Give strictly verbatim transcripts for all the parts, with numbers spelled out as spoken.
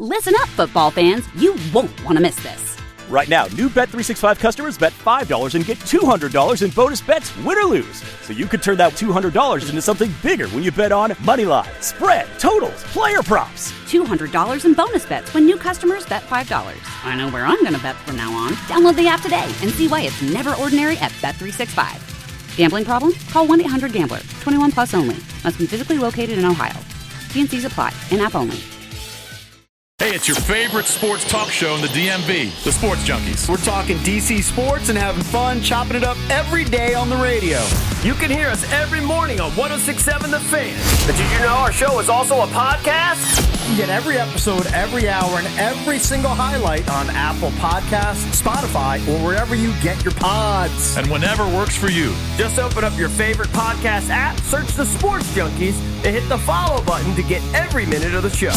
Listen up, football fans. You won't want to miss this. Right now, new Bet three sixty-five customers bet five dollars and get two hundred dollars in bonus bets, win or lose. So you could turn that two hundred dollars into something bigger when you bet on money line, spread, totals, player props. two hundred dollars in bonus bets when new customers bet five dollars. I know where I'm going to bet from now on. Download the app today and see why it's never ordinary at Bet three sixty-five. Gambling problem? Call one eight hundred gambler. twenty-one plus only. Must be physically located in Ohio. T and C's apply. In-app only. Hey, it's your favorite sports talk show in the D M V, the Sports Junkies. We're talking D C sports and having fun, chopping it up every day on the radio. You can hear us every morning on one oh six point seven The Fan. But did you know our show is also a podcast? You get every episode, every hour, and every single highlight on Apple Podcasts, Spotify, or wherever you get your pods. And whenever works for you. Just open up your favorite podcast app, search the Sports Junkies, and hit the follow button to get every minute of the show.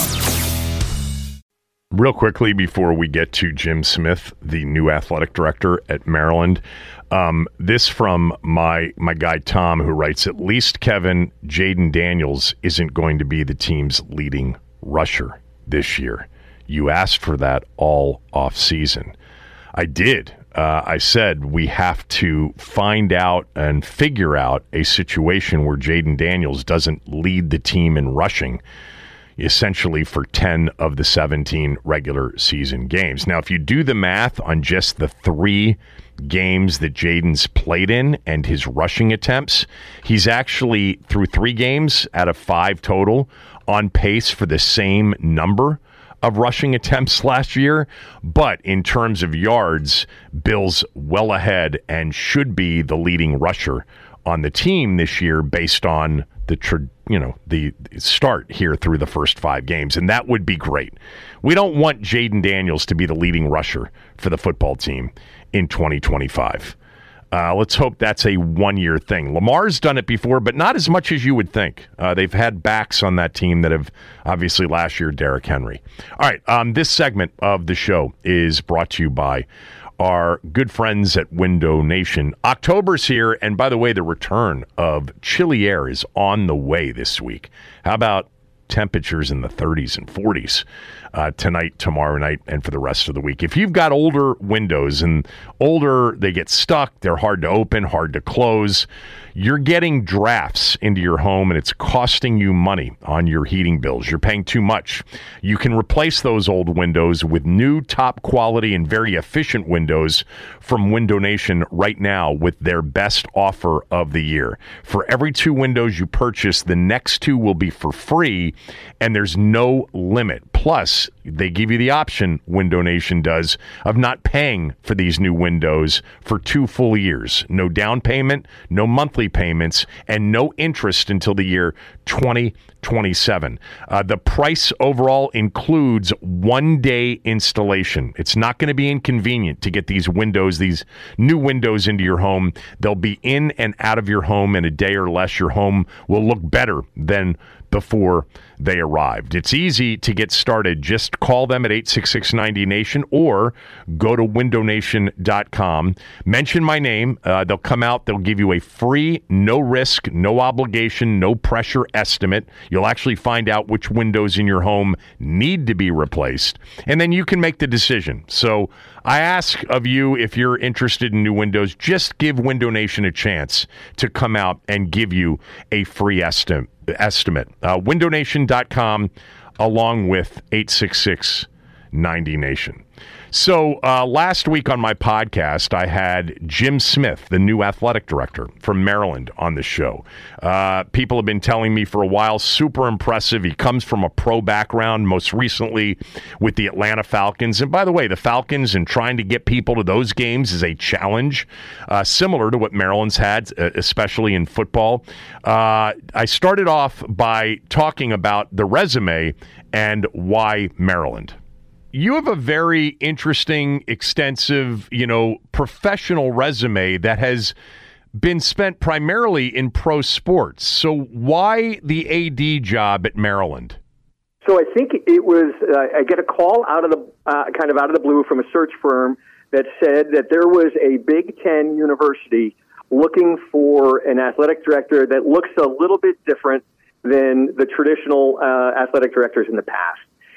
Real quickly before we get to Jim Smith, the new athletic director at Maryland, um, this from my my guy Tom, who writes, at least Kevin, Jaden Daniels isn't going to be the team's leading rusher this year. You asked for that all off season. I did. Uh, I said we have to find out and figure out a situation where Jaden Daniels doesn't lead the team in rushing essentially for ten of the seventeen regular season games. Now, if you do the math on just the three games that Jaden's played in and his rushing attempts, he's actually, through three games out of five total, on pace for the same number of rushing attempts last year. But in terms of yards, Bill's well ahead and should be the leading rusher on the team this year based on the tra- you know the start here through the first five games, and that would be great. We don't want Jaden Daniels to be the leading rusher for the football team in twenty twenty-five. Uh, let's hope that's a one-year thing. Lamar's done it before, but not as much as you would think. Uh, they've had backs on that team that have, obviously last year, Derrick Henry. All right, um, this segment of the show is brought to you by our good friends at Window Nation. October's here, and by the way, the return of chilly air is on the way this week. How about temperatures in the thirties and forties uh, tonight, tomorrow night, and for the rest of the week? If you've got older windows, and older, they get stuck, they're hard to open, hard to close, you're getting drafts into your home, and it's costing you money on your heating bills. You're paying too much. You can replace those old windows with new, top quality, and very efficient windows from Window Nation right now with their best offer of the year. For every two windows you purchase, the next two will be for free, and there's no limit. Plus, they give you the option, Window Nation does, of not paying for these new windows for two full years. No down payment, no monthly payments, and no interest until the year twenty twenty-seven. Uh, the price overall includes one-day installation. It's not going to be inconvenient to get these windows, these new windows into your home. They'll be in and out of your home in a day or less. Your home will look better than before they arrived. It's easy to get started. Just call them at eight six six, ninety nation or go to window nation dot com. Mention my name. Uh, they'll come out. They'll give you a free, no risk, no obligation, no pressure estimate. You'll actually find out which windows in your home need to be replaced, and then you can make the decision. So I ask of you, if you're interested in new windows, just give Window Nation a chance to come out and give you a free estimate. estimate. Uh, window nation dot com along with eight six six, ninety nation. So uh, last week on my podcast, I had Jim Smith, the new athletic director from Maryland, on the show. Uh, people have been telling me for a while, super impressive. He comes from a pro background, most recently with the Atlanta Falcons. And by the way, the Falcons and trying to get people to those games is a challenge, uh, similar to what Maryland's had, especially in football. Uh, I started off by talking about the resume and why Maryland. You have a very interesting, extensive, you know, professional resume that has been spent primarily in pro sports. So why the A D job at Maryland? So I think it was, uh, I get a call out of the, uh, kind of out of the blue from a search firm that said that there was a Big Ten university looking for an athletic director that looks a little bit different than the traditional uh, athletic directors in the past.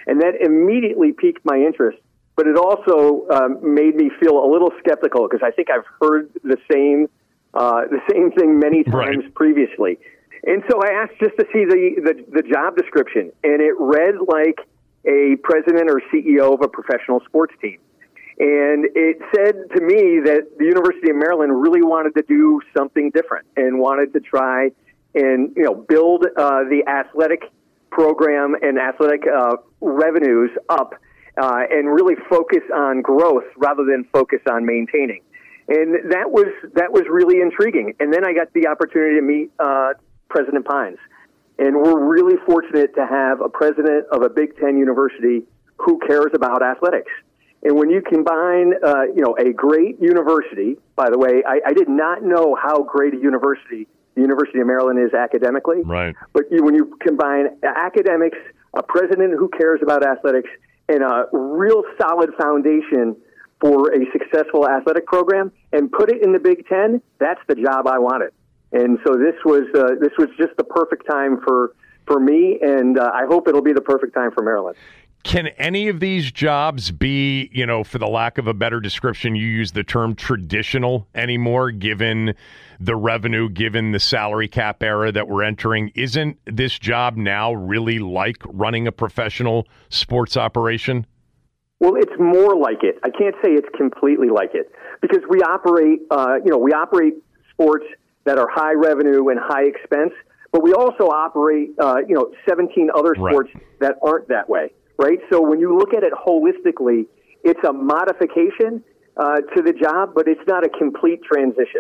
And that immediately piqued my interest. But it also um, made me feel a little skeptical because I think I've heard the same uh, the same thing many times right. previously. And so I asked just to see the, the, the job description, and it read like a president or C E O of a professional sports team. And it said to me that the University of Maryland really wanted to do something different and wanted to try and, you know, build uh, the athletic program and athletic uh, revenues up uh, and really focus on growth rather than focus on maintaining. And that was that was really intriguing. And then I got the opportunity to meet uh, President Pines. And we're really fortunate to have a president of a Big Ten university who cares about athletics. And when you combine, uh, you know, a great university, by the way, I, I did not know how great a university the University of Maryland is academically. Right. But you, when you combine academics, a president who cares about athletics, and a real solid foundation for a successful athletic program, and put it in the Big Ten, that's the job I wanted. And so this was uh, this was just the perfect time for for me, and uh, I hope it'll be the perfect time for Maryland. Can any of these jobs be, you know, for the lack of a better description, you use the term traditional anymore, given the revenue, given the salary cap era that we're entering? Isn't this job now really like running a professional sports operation? Well, it's more like it. I can't say it's completely like it because we operate, uh, you know, we operate sports that are high revenue and high expense, but we also operate, uh, you know, seventeen other sports right. that aren't that way. Right? So when you look at it holistically, it's a modification uh, to the job, but it's not a complete transition.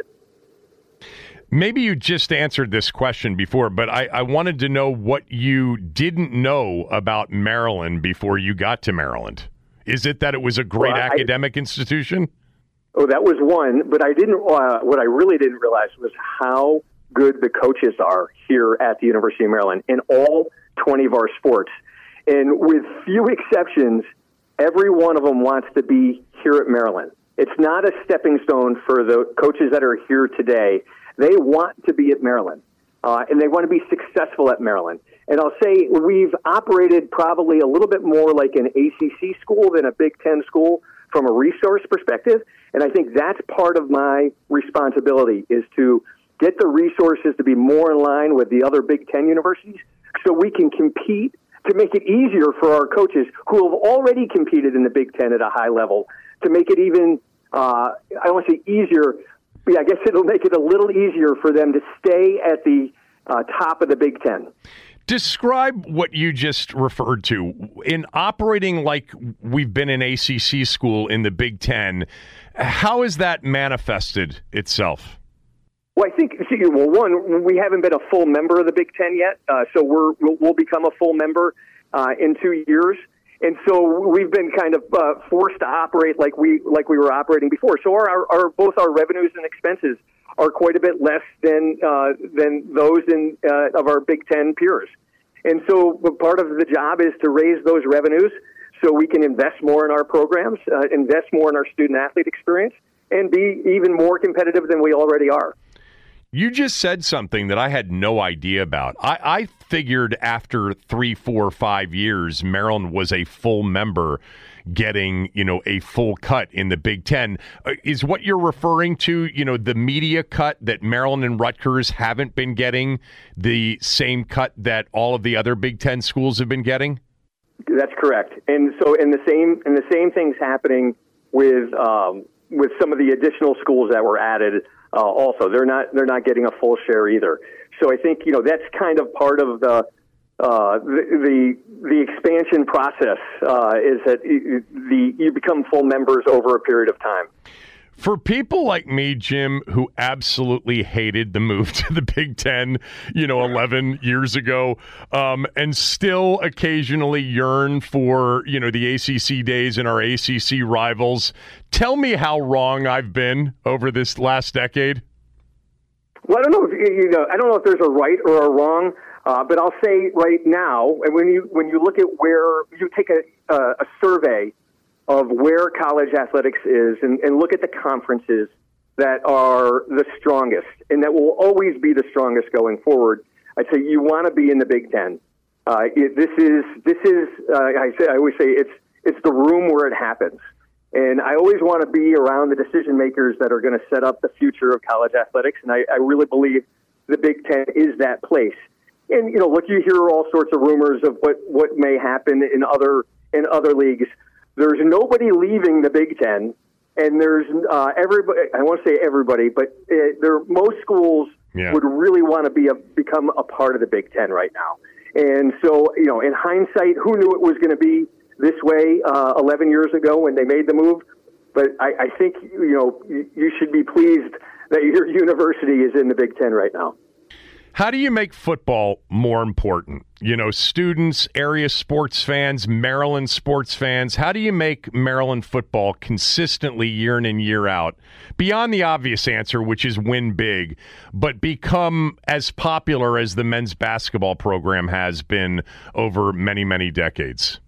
Maybe you just answered this question before, but I, I wanted to know what you didn't know about Maryland before you got to Maryland. Is it that it was a great well, academic I, institution? Oh, that was one, but I didn't. Uh, what I really didn't realize was how good the coaches are here at the University of Maryland in all twenty of our sports. And with few exceptions, every one of them wants to be here at Maryland. It's not a stepping stone for the coaches that are here today. They want to be at Maryland, uh, and they want to be successful at Maryland. And I'll say we've operated probably a little bit more like an A C C school than a Big Ten school from a resource perspective. And I think that's part of my responsibility is to get the resources to be more in line with the other Big Ten universities so we can compete to make it easier for our coaches who have already competed in the Big Ten at a high level, to make it even, uh, I don't want to say easier, but yeah, I guess it'll make it a little easier for them to stay at the uh, top of the Big Ten. Describe what you just referred to. In operating like we've been an A C C school in the Big Ten, how has that manifested itself? Well, I think, well, one, we haven't been a full member of the Big Ten yet, uh, so we're, we'll, we'll become a full member uh, in two years. And so we've been kind of uh, forced to operate like we like we were operating before. So our, our, our both our revenues and expenses are quite a bit less than uh, than those in uh, of our Big Ten peers. And so part of the job is to raise those revenues so we can invest more in our programs, uh, invest more in our student-athlete experience, and be even more competitive than we already are. You just said something that I had no idea about. I, I figured after three, four, five years, Maryland was a full member getting, you know, a full cut in the Big Ten. Uh, is what you're referring to, you know, the media cut that Maryland and Rutgers haven't been getting the same cut that all of the other Big Ten schools have been getting? That's correct. And so, and the same, and the same thing's happening with um, with some of the additional schools that were added. Uh, also, they're not they're not getting a full share either. So I think you know that's kind of part of the uh, the, the the expansion process uh, is that the you become full members over a period of time. For people like me, Jim, who absolutely hated the move to the Big Ten, you know, eleven years ago, um, and still occasionally yearn for, you know, the A C C days and our A C C rivals, tell me how wrong I've been over this last decade. Well, I don't know if, you know, I don't know if there's a right or a wrong, uh, but I'll say right now, and when you when you look at where you take a uh, a survey of where college athletics is and, and look at the conferences that are the strongest and that will always be the strongest going forward, I'd say you want to be in the Big Ten. Uh, it, this is this is uh, I say I always say it's it's the room where it happens, and I always want to be around the decision makers that are going to set up the future of college athletics, and I, I really believe the Big Ten is that place. And you know, look, you hear all sorts of rumors of what, what may happen in other in other leagues. There's nobody leaving the Big Ten, and there's uh, everybody. I won't say everybody, but uh, there most schools yeah. would really want to be a, become a part of the Big Ten right now. And so, you know, in hindsight, who knew it was going to be this way uh, eleven years ago when they made the move? But I, I think, you know, you, you should be pleased that your university is in the Big Ten right now. How do you make football more important? You know, students, area sports fans, Maryland sports fans, how do you make Maryland football consistently year in and year out, beyond the obvious answer, which is win big, but become as popular as the men's basketball program has been over many, many decades?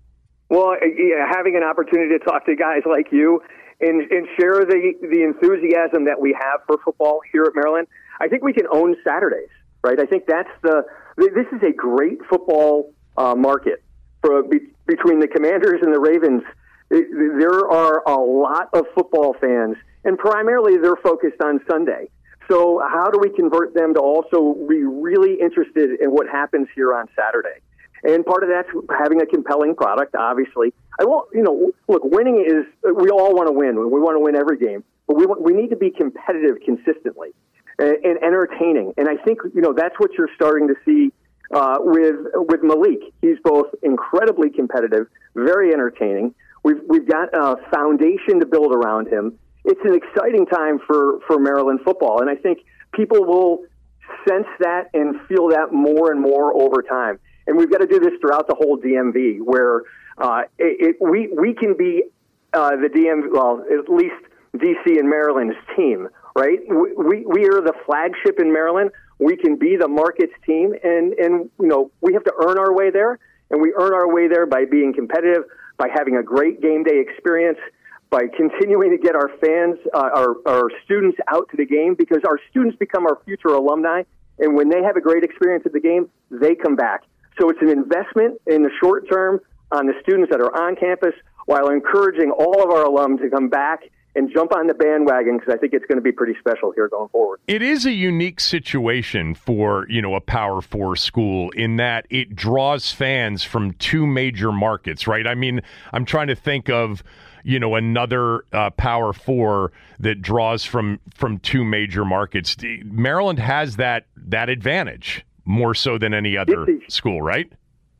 Well, yeah, having an opportunity to talk to guys like you and, and share the, the enthusiasm that we have for football here at Maryland, I think we can own Saturdays, right? I think that's the – this is a great football uh, market for be, between the Commanders and the Ravens. It, there are a lot of football fans, and primarily they're focused on Sunday. So how do we convert them to also be really interested in what happens here on Saturday? And part of that's having a compelling product, obviously. I won't, you know, look, winning is – we all want to win. We want to win every game. But we want, we need to be competitive consistently and entertaining. And I think, you know, that's what you're starting to see uh, with with Malik. He's both incredibly competitive, very entertaining. We've we've got a foundation to build around him. It's an exciting time for, for Maryland football, and I think people will sense that and feel that more and more over time. And we've got to do this throughout the whole D M V, where uh, it, it, we we can be uh, the D M V, well, at least D C and Maryland's team. Right, we we are the flagship in Maryland. We can be the market's team, and and you know we have to earn our way there, and we earn our way there by being competitive, by having a great game day experience, by continuing to get our fans, uh, our our students out to the game, because our students become our future alumni, and when they have a great experience at the game, they come back. So it's an investment in the short term on the students that are on campus, while encouraging all of our alum to come back and jump on the bandwagon, because I think it's going to be pretty special here going forward. It is a unique situation for, you know, a Power Four school in that it draws fans from two major markets, right? I mean, I'm trying to think of, you know, another uh, Power Four that draws from from two major markets. Maryland has that that advantage more so than any other a, school, right?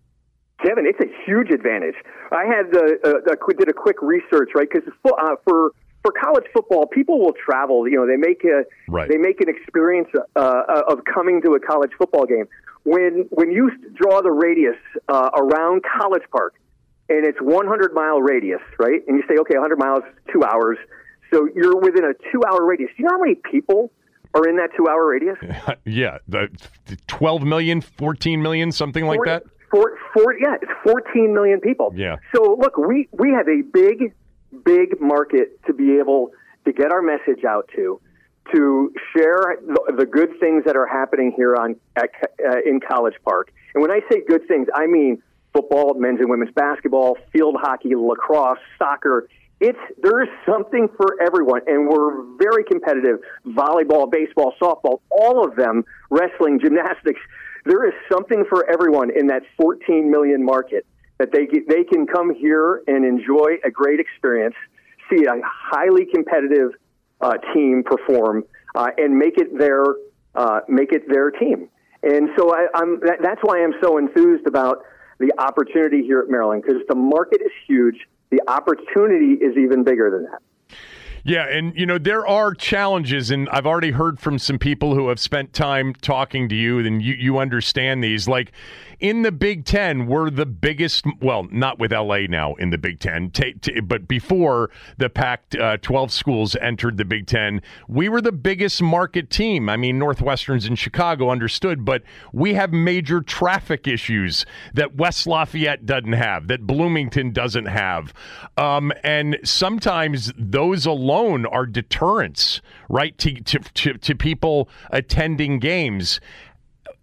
Kevin, it's a huge advantage. I had the uh, uh, did a quick research, right? Because uh, for For college football, people will travel. You know, they make a right. they make an experience uh, of coming to a college football game. When when you draw the radius uh, around College Park, and it's one hundred mile radius, right? And you say, okay, one hundred miles, two hours. So you're within a two hour radius. Do you know how many people are in that two hour radius? Yeah, the twelve million, fourteen million, something like forty, that. Four, four, yeah, it's fourteen million people. Yeah. So look, we we have a big. big market to be able to get our message out to, to share the, the good things that are happening here on at, uh, in College Park. And when I say good things, I mean football, men's and women's basketball, field hockey, lacrosse, soccer. It's there is something for everyone, and we're very competitive. Volleyball, baseball, softball, all of them, wrestling, gymnastics. There is something for everyone in that fourteen million market, that they they can come here and enjoy a great experience, see a highly competitive uh, team perform, uh, and make it their uh, make it their team. And so I, I'm that, that's why I'm so enthused about the opportunity here at Maryland, because the market is huge. The opportunity is even bigger than that. Yeah, and, you know, there are challenges, and I've already heard from some people who have spent time talking to you, and you, you understand these. Like, in the Big Ten, we're the biggest, well, not with L A now in the Big Ten, t- t- but before the Pac twelve schools entered the Big Ten, we were the biggest market team. I mean, Northwestern's in Chicago, understood, but we have major traffic issues that West Lafayette doesn't have, that Bloomington doesn't have. Um, and sometimes those alone are deterrents, right, to, to, to, to people attending games.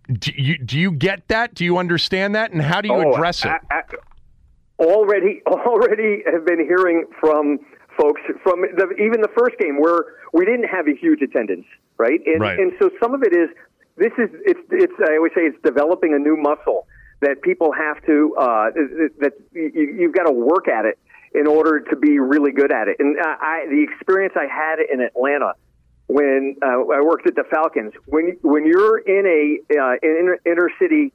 do you do you get that? Do you understand that? And how do you oh, address it? I, I, already, already have been hearing from folks from the, even the first game where we didn't have a huge attendance, right? And, right. and so some of it is this is it's it's I always say it's developing a new muscle that people have to uh, that you, you've got to work at it in order to be really good at it. And I, the experience I had in Atlanta when uh, I worked at the Falcons, when when you're in a uh, in inner city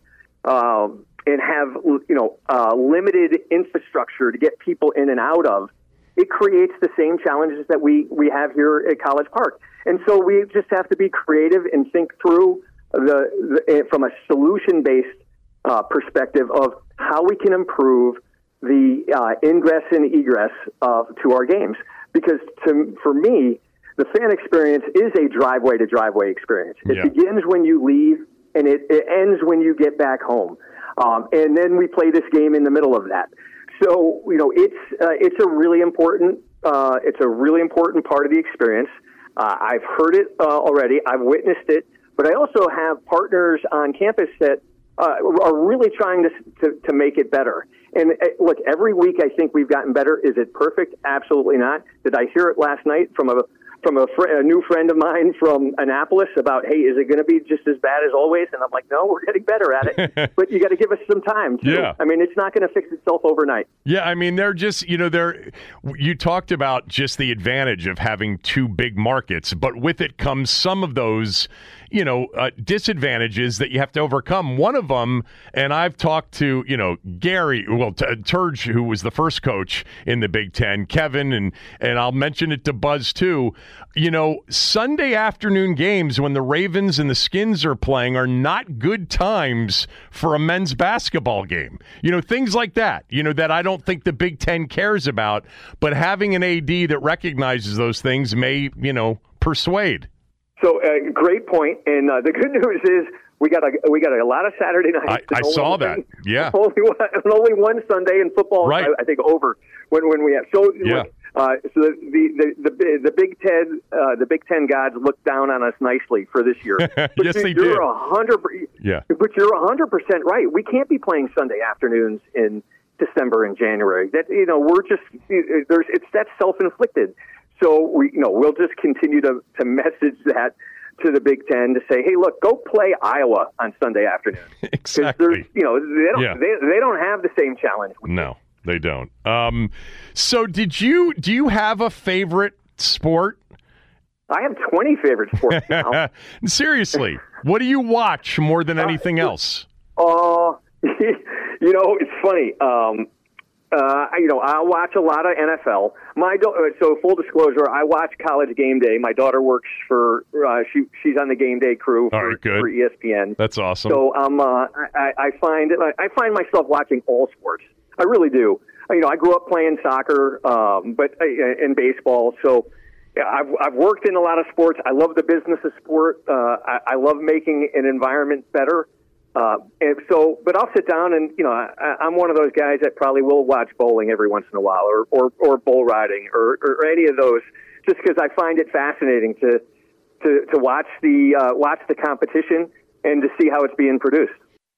um, and have you know uh, limited infrastructure to get people in and out of, it creates the same challenges that we, we have here at College Park. And so we just have to be creative and think through the, the from a solution-based uh, perspective of how we can improve the uh, ingress and egress uh, to our games. Because to, for me, the fan experience is a driveway-to-driveway experience. It yeah. begins when you leave, and it, it ends when you get back home. Um, and then we play this game in the middle of that. So, you know, it's uh, it's a really important uh, it's a really important part of the experience. Uh, I've heard it uh, already. I've witnessed it. But I also have partners on campus that uh, are really trying to, to to make it better. And uh, look, every week I think we've gotten better. Is it perfect? Absolutely not. Did I hear it last night from a from a, fr- a new friend of mine from Annapolis about, hey, is it going to be just as bad as always? And I'm like, no, we're getting better at it. But you got to give us some time, too. Yeah. I mean, it's not going to fix itself overnight. Yeah, I mean, they're just, you know, they're, you talked about just the advantage of having two big markets, but with it comes some of those, you know, uh, disadvantages that you have to overcome. One of them, and I've talked to, you know, Gary, well, T- Turge, who was the first coach in the Big Ten, Kevin, and, and I'll mention it to Buzz, too. You know, Sunday afternoon games when the Ravens and the Skins are playing are not good times for a men's basketball game. You know, things like that, you know, that I don't think the Big Ten cares about, but having an A D that recognizes those things may, you know, persuade. So, uh, great point. And uh, the good news is we got a we got a lot of Saturday nights. I, I saw that. Yeah. Only one, only one Sunday in football. Right. I, I think over when when we have. So yeah. Look, uh, so the the the, the Big Ten uh, the Big Ten gods looked down on us nicely for this year. But yes, you, they you're did. A hundred. Yeah. But you're a hundred percent right. We can't be playing Sunday afternoons in December and January. That you know we're just there's it's that's self-inflicted. So we you know we'll just continue to to message that to the Big Ten to say, hey, look, go play Iowa on Sunday afternoon. Exactly. You know, they don't, yeah. they, they don't have the same challenge. We no, they don't. Um, so did you, do you have a favorite sport? I have twenty favorite sports now. Seriously, what do you watch more than anything uh, else? Uh, you know, it's funny. Um, Uh, you know, I watch a lot of N F L. My do- so full disclosure, I watch College Game Day. My daughter works for uh, she she's on the Game Day crew for, right, good. for E S P N. That's awesome. So um, uh, I, I find I find myself watching all sports. I really do. You know, I grew up playing soccer, um, but uh, and baseball. So yeah, I've I've worked in a lot of sports. I love the business of sport. Uh, I, I love making an environment better. Uh, and so, but I'll sit down and, you know, I, I'm one of those guys that probably will watch bowling every once in a while or, or, or bull riding or, or any of those just because I find it fascinating to, to, to watch the, uh, watch the competition and to see how it's being produced.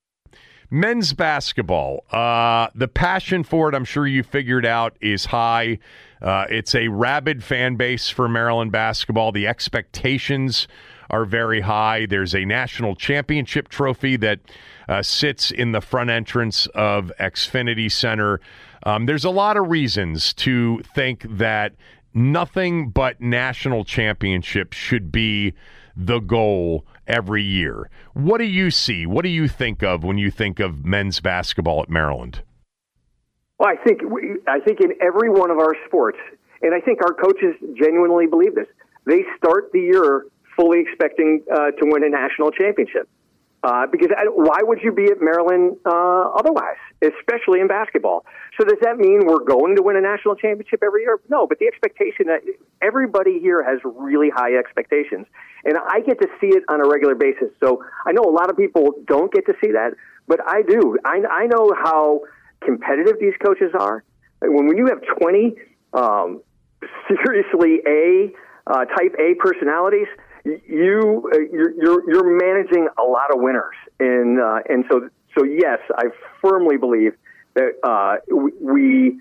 Men's basketball, uh, the passion for it, I'm sure you figured out, is high. Uh, it's a rabid fan base for Maryland basketball. The expectations are very high. There's a national championship trophy that uh, sits in the front entrance of Xfinity Center. Um, there's a lot of reasons to think that nothing but national championships should be the goal every year. What do you see? What do you think of when you think of men's basketball at Maryland? Well, I think we, I think in every one of our sports, and I think our coaches genuinely believe this, they start the year fully expecting uh, to win a national championship. Uh, because I, why would you be at Maryland uh, otherwise, especially in basketball? So does that mean we're going to win a national championship every year? No, but the expectation that everybody here has really high expectations. And I get to see it on a regular basis. So I know a lot of people don't get to see that, but I do. I, I know how competitive these coaches are. When, when you have twenty um, seriously A, uh, type A personalities, you uh, you're, you're you're managing a lot of winners, and uh, and so so yes, I firmly believe that uh, we.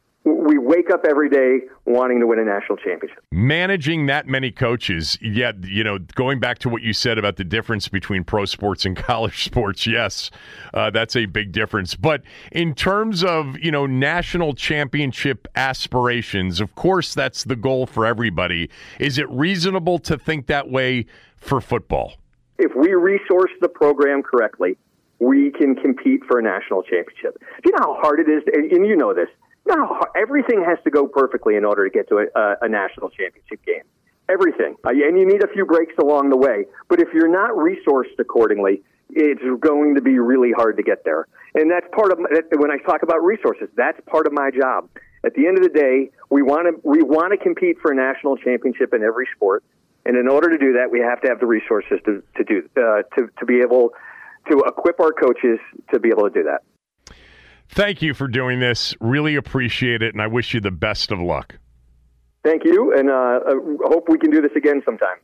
We wake up every day wanting to win a national championship. Managing that many coaches, yeah, you know, going back to what you said about the difference between pro sports and college sports, yes, uh, that's a big difference. But in terms of, you know, national championship aspirations, of course, that's the goal for everybody. Is it reasonable to think that way for football? If we resource the program correctly, we can compete for a national championship. Do you know how hard it is? To, and you know this. No, everything has to go perfectly in order to get to a, a national championship game. Everything. Uh, and you need a few breaks along the way. But if you're not resourced accordingly, it's going to be really hard to get there. And that's part of, when I talk about resources, that's part of my job. At the end of the day, we want to we want to compete for a national championship in every sport. And in order to do that, we have to have the resources to, to do uh, to, to be able to equip our coaches to be able to do that. Thank you for doing this. Really appreciate it, and I wish you the best of luck. Thank you, and uh, I hope we can do this again sometime.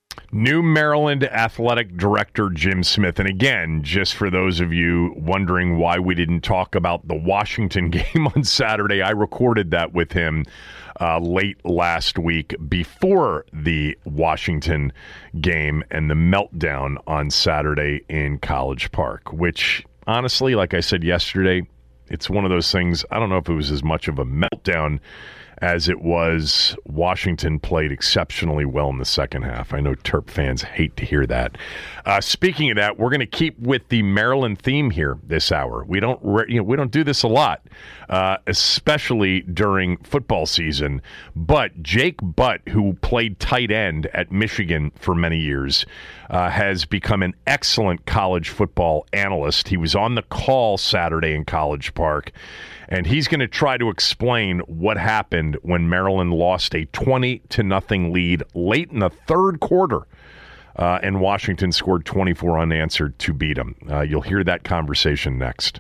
New Maryland Athletic Director Jim Smith. And again, just for those of you wondering why we didn't talk about the Washington game on Saturday, I recorded that with him uh, late last week before the Washington game and the meltdown on Saturday in College Park, which honestly, like I said yesterday, it's one of those things, I don't know if it was as much of a meltdown as it was Washington played exceptionally well in the second half. I know Terp fans hate to hear that. Uh, speaking of that, we're going to keep with the Maryland theme here this hour. We don't, re- you know, we don't do this a lot, uh, especially during football season. But Jake Butt, who played tight end at Michigan for many years, uh, has become an excellent college football analyst. He was on the call Saturday in College Park. And he's going to try to explain what happened when Maryland lost a twenty to nothing lead late in the third quarter, uh, and Washington scored twenty-four unanswered to beat them. Uh, you'll hear that conversation next.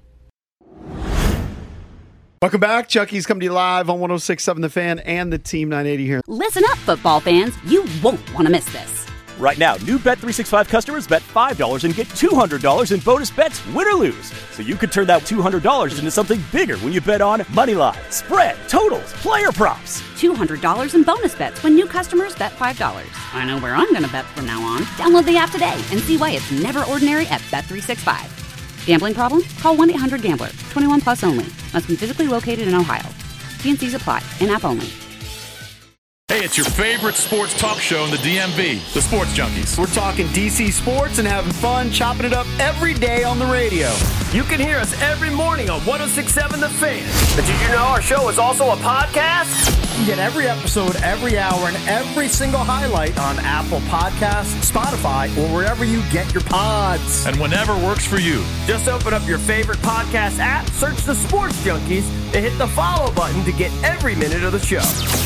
Welcome back. Chucky's coming to you live on one oh six point seven The Fan and the Team nine eighty here. Listen up, football fans. You won't want to miss this. Right now, new Bet three sixty-five customers bet five dollars and get two hundred dollars in bonus bets, win or lose. So you could turn that two hundred dollars into something bigger when you bet on money line, spread, totals, player props. two hundred dollars in bonus bets when new customers bet five dollars. I know where I'm going to bet from now on. Download the app today and see why it's never ordinary at Bet three sixty-five. Gambling problem? Call one eight hundred gambler. twenty-one plus only. Must be physically located in Ohio. T and C's apply. In-app only. Hey, it's your favorite sports talk show in the D M V, the Sports Junkies. We're talking D C sports and having fun, chopping it up every day on the radio. You can hear us every morning on one oh six point seven The Fan. But did you know our show is also a podcast? You get every episode, every hour, and every single highlight on Apple Podcasts, Spotify, or wherever you get your pods. And whenever works for you. Just open up your favorite podcast app, search the Sports Junkies, and hit the follow button to get every minute of the show.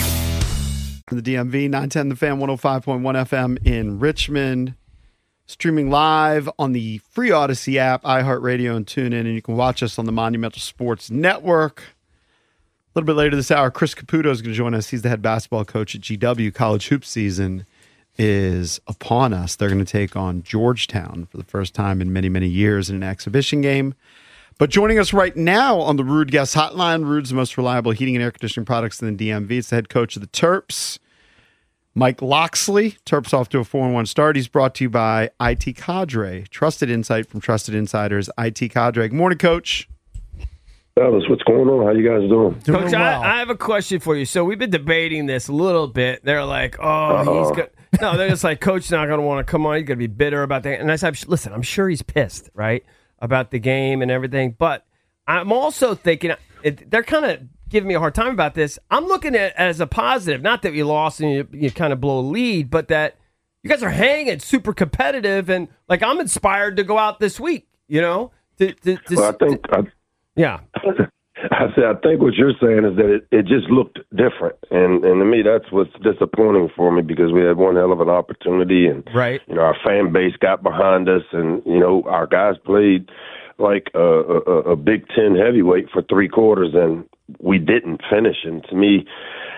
The D M V, nine ten The Fan, one oh five point one F M in Richmond. Streaming live on the free Odyssey app, iHeartRadio, and TuneIn. And you can watch us on the Monumental Sports Network. A little bit later this hour, Chris Caputo is going to join us. He's the head basketball coach at G W. College hoop season is upon us. They're going to take on Georgetown for the first time in many, many years in an exhibition game. But joining us right now on the Ruud Guest Hotline, Ruud's the most reliable heating and air conditioning products in the D M V. It's the head coach of the Terps, Mike Locksley. Terps off to a four and one start. He's brought to you by I T Cadre. Trusted insight from trusted insiders, I T Cadre. Good morning, Coach. Fellas, what's going on? How you guys doing? Doing Coach, well. I, I have a question for you. So we've been debating this a little bit. They're like, oh, Uh-oh. he's good. No, they're just like, Coach's not going to want to come on. He's going to be bitter about that. And I said, listen, I'm sure he's pissed, right, about the game and everything. But I'm also thinking it, they're kind of giving me a hard time about this. I'm looking at it as a positive. Not that you lost and you, you kind of blow a lead, but that you guys are hanging, super competitive. And, like, I'm inspired to go out this week, you know? To, to, to, Well, I think, I, yeah. I said, I think what you're saying is that it, it just looked different. And, and to me, that's what's disappointing for me because we had one hell of an opportunity. And, Right. you know, our fan base got behind us. And, you know, our guys played like a, a, a Big Ten heavyweight for three quarters, and we didn't finish. And to me,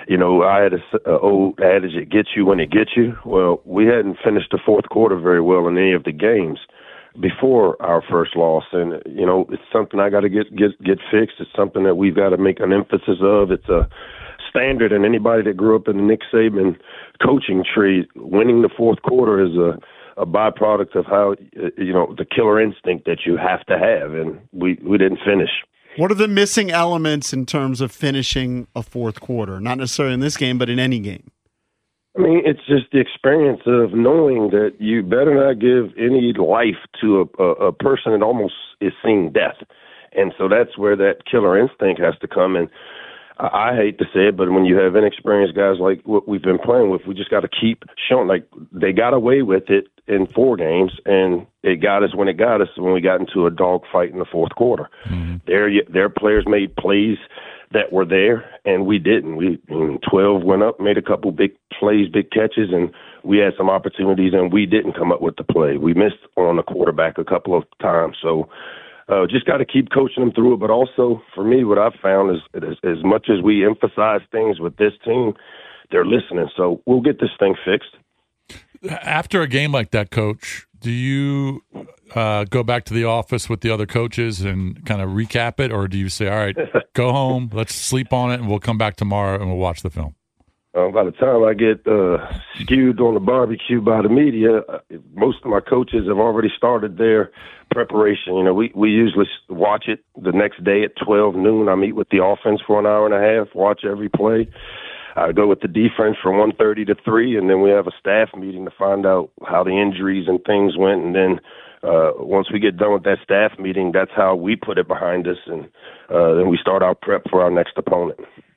you know, I had a, a old adage, it gets you when it gets you. Well, we hadn't finished the fourth quarter very well in any of the games before our first loss. And, you know, it's something I got to get, get, get fixed. It's something that we've got to make an emphasis of. It's a standard, and anybody that grew up in the Nick Saban coaching tree, winning the fourth quarter is a, a byproduct of how, you know, the killer instinct that you have to have. And we, we didn't finish. What are the missing elements in terms of finishing a fourth quarter? Not necessarily in this game, but in any game. I mean, it's just the experience of knowing that you better not give any life to a, a, a person that almost is seeing death. And so that's where that killer instinct has to come in. I, I hate to say it, but when you have inexperienced guys like what we've been playing with, we just got to keep showing. Like, they got away with it in four games, and it got us when it got us when we got into a dogfight in the fourth quarter. Mm-hmm. Their, their players made plays that were there, and we didn't. We twelve went up, made a couple big plays, big catches, and we had some opportunities, and we didn't come up with the play. We missed on the quarterback a couple of times. So uh, just got to keep coaching them through it. But also, for me, what I've found is, is as much as we emphasize things with this team, they're listening. So we'll get this thing fixed. After a game like that, Coach, do you uh, go back to the office with the other coaches and kind of recap it, or do you say, all right, go home, let's sleep on it, and we'll come back tomorrow and we'll watch the film? Uh, by the time I get uh, skewed on the barbecue by the media, uh, most of my coaches have already started their preparation. You know, we, we usually watch it the next day at twelve noon. I meet with the offense for an hour and a half, watch every play. I go with the defense from one thirty to three, and then we have a staff meeting to find out how the injuries and things went. And then uh, once we get done with that staff meeting, that's how we put it behind us, and uh, then we start our prep for our next opponent.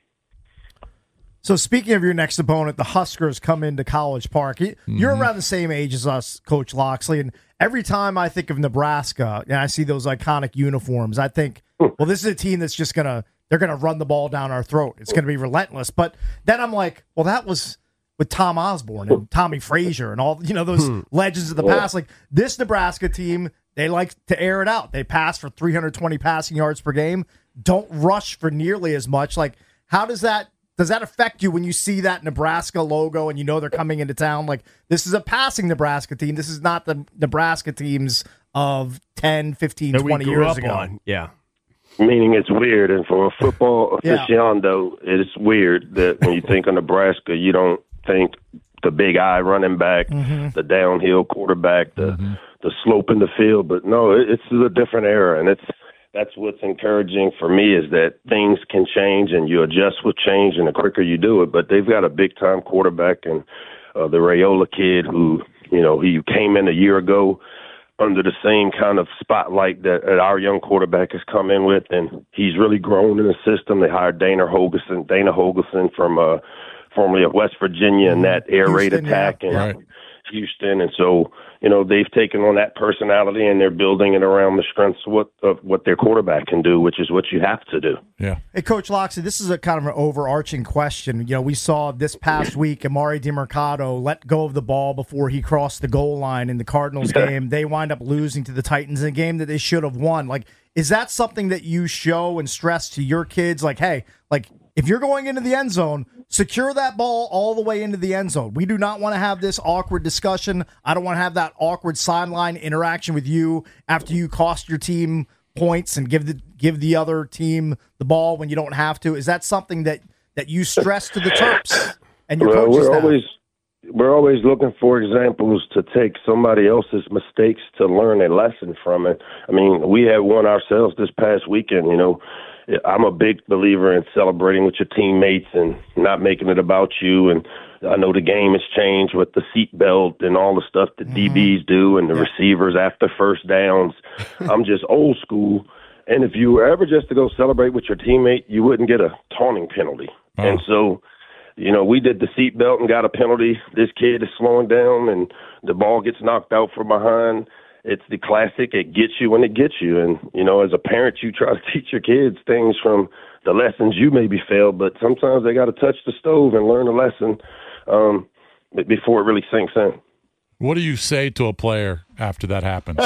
So speaking of your next opponent, the Huskers come into College Park. You're mm-hmm. around the same age as us, Coach Locksley, and every time I think of Nebraska and I see those iconic uniforms, I think, well, this is a team that's just going to They're going to run the ball down our throat. It's going to be relentless. But then I'm like, well, that was with Tom Osborne and Tommy Frazier and all, you know, those legends of the past. Like, this Nebraska team, they like to air it out. They pass for three hundred twenty passing yards per game. Don't rush for nearly as much. Like, how does that does that affect you when you see that Nebraska logo and you know they're coming into town? Like, this is a passing Nebraska team. This is not the Nebraska teams of ten, fifteen, that twenty we grew years up ago. On. Yeah. Meaning it's weird, and for a football aficionado, yeah. It's weird that when you think of Nebraska, you don't think the big eye running back, mm-hmm. the downhill quarterback, the mm-hmm. the slope in the field. But no, it, it's a different era, and it's that's what's encouraging for me is that things can change, and you adjust with change, and the quicker you do it. But they've got a big time quarterback, and uh, the Raiola kid who you know he came in a year ago under the same kind of spotlight that, that our young quarterback has come in with, and he's really grown in the system. They hired Dana Holgorsen, Dana Holgorsen from uh, formerly of West Virginia, and that air raid attack in right. Houston, and so you know they've taken on that personality, and they're building it around the strengths of what of what their quarterback can do, which is what you have to do. Yeah. Hey, Coach Locksley, this is a kind of an overarching question. You know, we saw this past week Amari DiMercato let go of the ball before he crossed the goal line in the Cardinals game. They wind up losing to the Titans in a game that they should have won. Like, is that something that you show and stress to your kids? Like, hey, like if you're going into the end zone, secure that ball all the way into the end zone. We do not want to have this awkward discussion. I don't want to have that awkward sideline interaction with you after you cost your team points and give the give the other team the ball when you don't have to. Is that something that, that you stress to the Terps and your well, coaches? We're now? always we're always looking for examples to take somebody else's mistakes to learn a lesson from it. I mean, we had one ourselves this past weekend. You know, I'm a big believer in celebrating with your teammates and not making it about you. And I know the game has changed with the seatbelt and all the stuff that mm-hmm. D Bs do and the yeah. receivers after first downs. I'm just old school. And if you were ever just to go celebrate with your teammate, you wouldn't get a taunting penalty. Oh. And so, you know, we did the seatbelt and got a penalty. This kid is slowing down and the ball gets knocked out from behind. It's the classic, it gets you when it gets you. And, you know, as a parent, you try to teach your kids things from the lessons you maybe failed, but sometimes they got to touch the stove and learn a lesson um, before it really sinks in. What do you say to a player after that happens?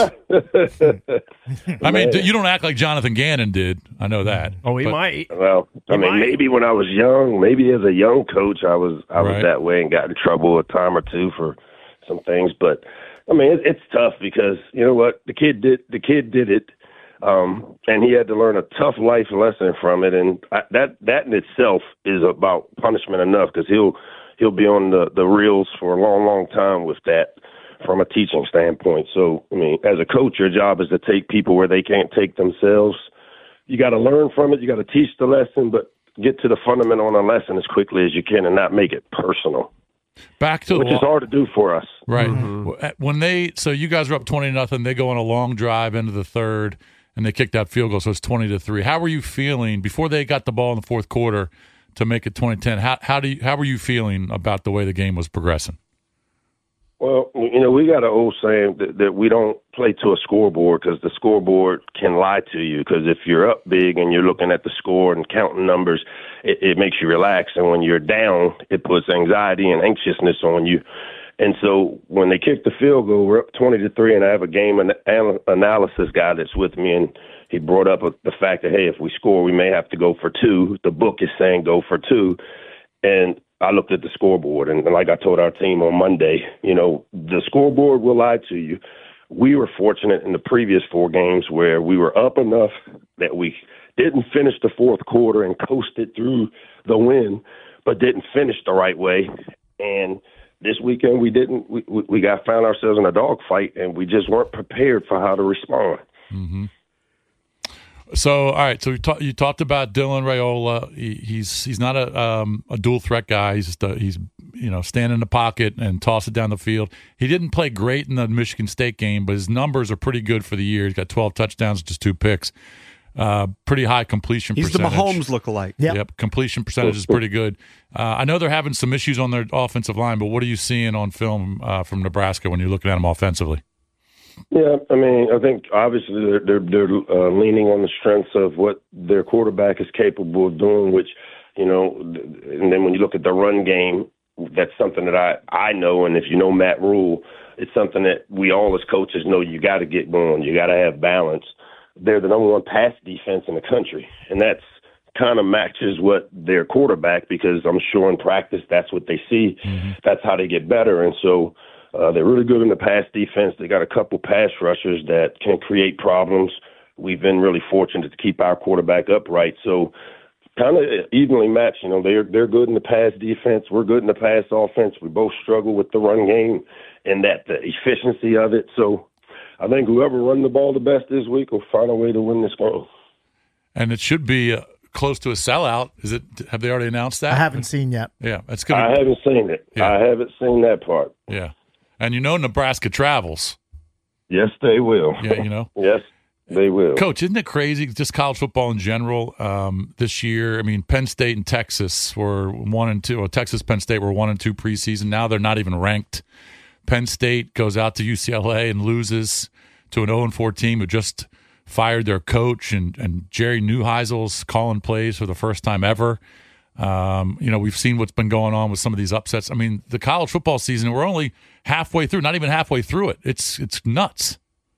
I mean, you don't act like Jonathan Gannon did. I know that. Oh, he but, might. Well, I He mean, might. maybe when I was young, maybe as a young coach, I was I was Right. that way and got in trouble a time or two for some things. But I mean, it, it's tough because you know what, the kid did the kid did it, um, and he had to learn a tough life lesson from it, and I, that that in itself is about punishment enough because he'll he'll be on the the reels for a long, long time with that. From a teaching standpoint. So, I mean, as a coach, your job is to take people where they can't take themselves. You got to learn from it. You got to teach the lesson, but get to the fundament on a lesson as quickly as you can and not make it personal. Back to Which the is hard to do for us. Right. Mm-hmm. When they, so you guys are up twenty to nothing, they go on a long drive into the third and they kick that field goal. So it's twenty to three. How were you feeling before they got the ball in the fourth quarter to make it twenty ten? How, how do you, how were you feeling about the way the game was progressing? Well, you know, we got an old saying that, that we don't play to a scoreboard because the scoreboard can lie to you. Because if you're up big and you're looking at the score and counting numbers, it, it makes you relax. And when you're down, it puts anxiety and anxiousness on you. And so when they kick the field goal, we're up twenty to three, and I have a game an- analysis guy that's with me, and he brought up the fact that, hey, if we score, we may have to go for two. The book is saying go for two. And I looked at the scoreboard, and like I told our team on Monday, you know, the scoreboard will lie to you. We were fortunate in the previous four games where we were up enough that we didn't finish the fourth quarter and coasted through the win, but didn't finish the right way. And this weekend we didn't. We, we got found ourselves in a dogfight, and we just weren't prepared for how to respond. Mm-hmm. So, all right. So you, ta- you talked about Dylan Raiola. He, he's he's not a um, a dual threat guy. He's just a, he's you know stand in the pocket and toss it down the field. He didn't play great in the Michigan State game, but his numbers are pretty good for the year. He's got twelve touchdowns, just two picks. Uh, pretty high completion He's percentage. the Mahomes lookalike. Yep. Yep. Completion percentage is pretty good. Uh, I know they're having some issues on their offensive line, but what are you seeing on film uh, from Nebraska when you're looking at them offensively? Yeah, I mean, I think obviously they're they're, they're uh, leaning on the strengths of what their quarterback is capable of doing, which, you know, and then when you look at the run game, that's something that I, I know, and if you know Matt Rule, it's something that we all as coaches know you got to get going. You got to have balance. They're the number one pass defense in the country, and that's kind of matches what their quarterback, because I'm sure in practice that's what they see. Mm-hmm. That's how they get better, and so Uh, they're really good in the pass defense. They got a couple pass rushers that can create problems. We've been really fortunate to keep our quarterback upright. So kind of evenly matched. You know, they're they're good in the pass defense. We're good in the pass offense. We both struggle with the run game and that the efficiency of it. So I think whoever run the ball the best this week will find a way to win this game. And it should be uh, close to a sellout. Is it? Have they already announced that? I haven't seen yet. Yeah, it's gonna. I haven't seen it. Yeah. I haven't seen that part. Yeah. And you know Nebraska travels. Yes, they will. Yeah, you know. Yes, they will. Coach, isn't it crazy, just college football in general um, this year? I mean, Penn State and Texas were one and two. Well, Texas, Penn State were one and two preseason. Now they're not even ranked. Penn State goes out to U C L A and loses to an oh and four team who just fired their coach, and, and Jerry Neuheisel's calling plays for the first time ever. Um, you know, we've seen what's been going on with some of these upsets. I mean, the college football season, we're only halfway through, not even halfway through it. It's it's nuts.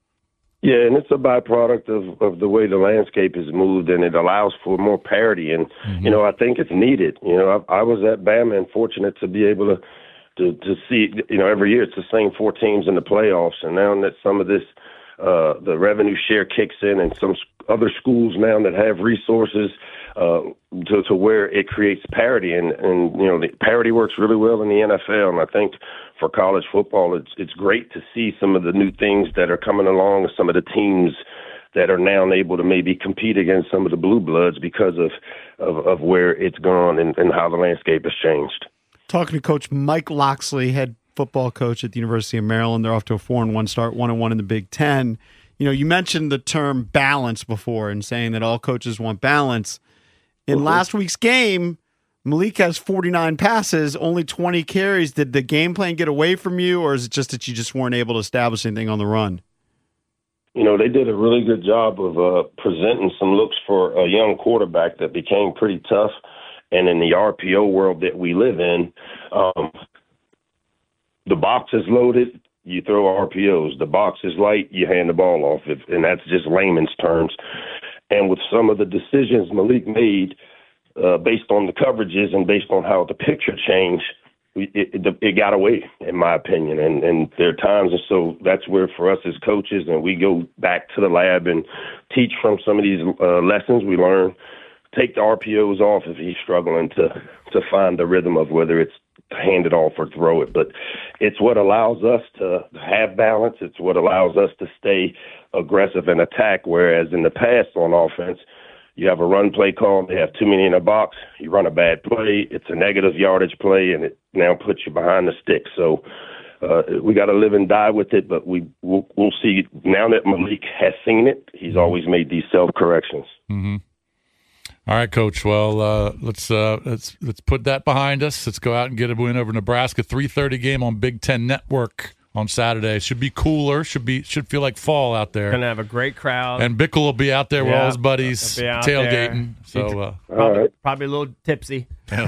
Yeah, and it's a byproduct of, of the way the landscape has moved, and it allows for more parity. And, mm-hmm. you know, I think it's needed. You know, I, I was at Bama and fortunate to be able to, to, to see, you know, every year it's the same four teams in the playoffs. And now that some of this, uh, the revenue share kicks in, and some other schools now that have resources uh, to, to where it creates parity. And, and, you know, the parity works really well in the N F L. And I think for college football, it's it's great to see some of the new things that are coming along, some of the teams that are now able to maybe compete against some of the blue bloods because of, of, of where it's gone and, and how the landscape has changed. Talking to Coach Mike Locksley, head football coach at the University of Maryland. They're off to a four and one start, one and one in the Big Ten. You know, you mentioned the term balance before and saying that all coaches want balance. In mm-hmm. last week's game, Malik has forty-nine passes, only twenty carries. Did the game plan get away from you, or is it just that you just weren't able to establish anything on the run? You know, they did a really good job of uh, presenting some looks for a young quarterback that became pretty tough. And in the R P O world that we live in, um, the box is loaded. you throw R P Os. The box is light, you hand the ball off, if, and that's just layman's terms. And with some of the decisions Malik made uh, based on the coverages and based on how the picture changed, it, it, it got away, in my opinion. And, and there are times, and so that's where for us as coaches, and we go back to the lab and teach from some of these uh, lessons we learn, take the R P Os off if he's struggling to, to find the rhythm of whether it's hand it off or throw it. But it's what allows us to have balance. It's what allows us to stay aggressive and attack, whereas in the past on offense, you have a run play call, they have too many in a box, you run a bad play, it's a negative yardage play, and it now puts you behind the stick. So uh, we got to live and die with it, but we, we'll, we'll see. Now that Malik has seen it, he's always made these self-corrections. Mm-hmm. All right, Coach. Well, uh, let's uh, let's let's put that behind us. Let's go out and get a win over Nebraska. three thirty game on Big Ten Network on Saturday. Should be cooler. Should be should feel like fall out there. Gonna have a great crowd. And Bickle will be out there with Yeah, all his buddies he'll be out tailgating. there. So uh, Probably, right. probably a little tipsy.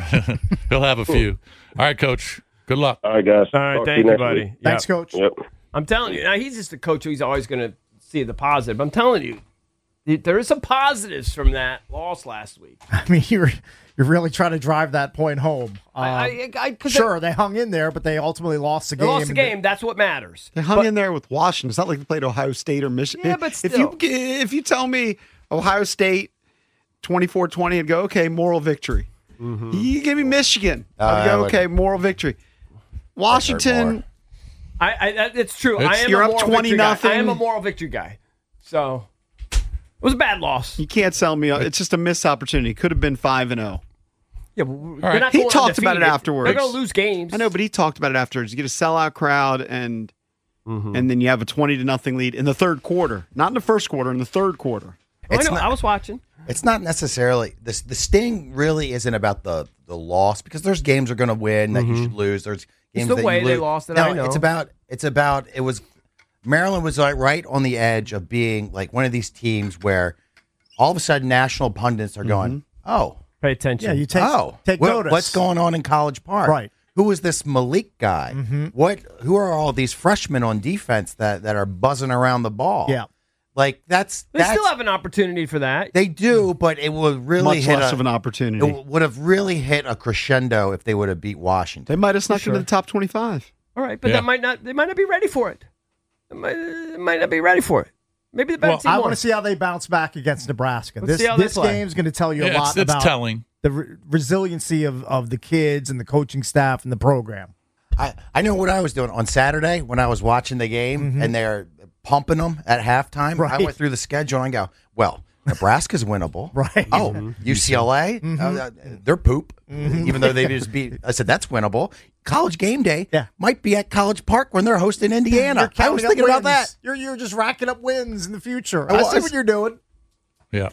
he'll have a few. All right, Coach. Good luck. All right, guys. All right, Talk to thank you, next buddy. week. Thanks, Yep. Coach. Yep. I'm telling you, now he's just a coach who's always going to see the positive. I'm telling you, there is some positives from that loss last week. I mean, you're you're really trying to drive that point home. Uh, I, I, I, 'cause sure, they, hung in there, but they ultimately lost the they game. lost the game. That's what matters. They hung But- in there with Washington. It's not like they played Ohio State or Michigan. Yeah, but If still. you if you tell me Ohio State twenty-four twenty, I'd go, okay, moral victory. Mm-hmm. You give me Michigan, Uh, I'd I go, would- okay, moral victory. more. Washington, I, I, that- it's true. I It's- am you're a up moral twenty victory guy. nothing. I am a moral victory guy. So it was a bad loss. you can't sell me. It's just a missed opportunity. Could have been five and zero. Yeah, but they're right. not He going talked about it undefeated. afterwards. They're going to lose games. I know, but he talked about it afterwards. You get a sellout crowd, and Mm-hmm. and then you have a twenty to nothing lead in the third quarter. Not in the first quarter. In the third quarter. Oh, I It's know. not- I was watching. It's not necessarily this. The sting really isn't about the the loss because there's games you're going to win that you should lose. There's games the that way you they lose. lost it, No, I know. it's about it's about it was Maryland was like right on the edge of being like one of these teams where all of a sudden national pundits are going, oh, Pay attention. Yeah, you take oh, take what- notice. what's going on in College Park? Right. Who is this Malik guy? What? Who are all these freshmen on defense that, that are buzzing around the ball? Yeah. like that's They that's, still have an opportunity for that. They do, but it would really Much hit less a, of an opportunity. It would have really hit a crescendo if they would have beat Washington. They might have snuck Sure. into the top twenty-five. All right, but Yeah. that might not. They might not be ready for it. They might, they might not be ready for it. Maybe the better Well, team. I won. want to see how they bounce back against Nebraska. Let's this see how they this play. game's going to tell you a Yeah, lot it's, it's about telling. the re- resiliency of, of the kids and the coaching staff and the program. I, I know what I was doing on Saturday when I was watching the game and they're pumping them at halftime. I Right. went through the schedule and I go, well, Nebraska's winnable. Right. Oh, U C L A, uh, they're poop, even though they just beat. I said, that's winnable. College game day Yeah. might be at College Park when they're hosting Indiana. You're I was counting up thinking about wins. that. You're you're just racking up wins in the future. I I, see was. what you're doing. Yeah.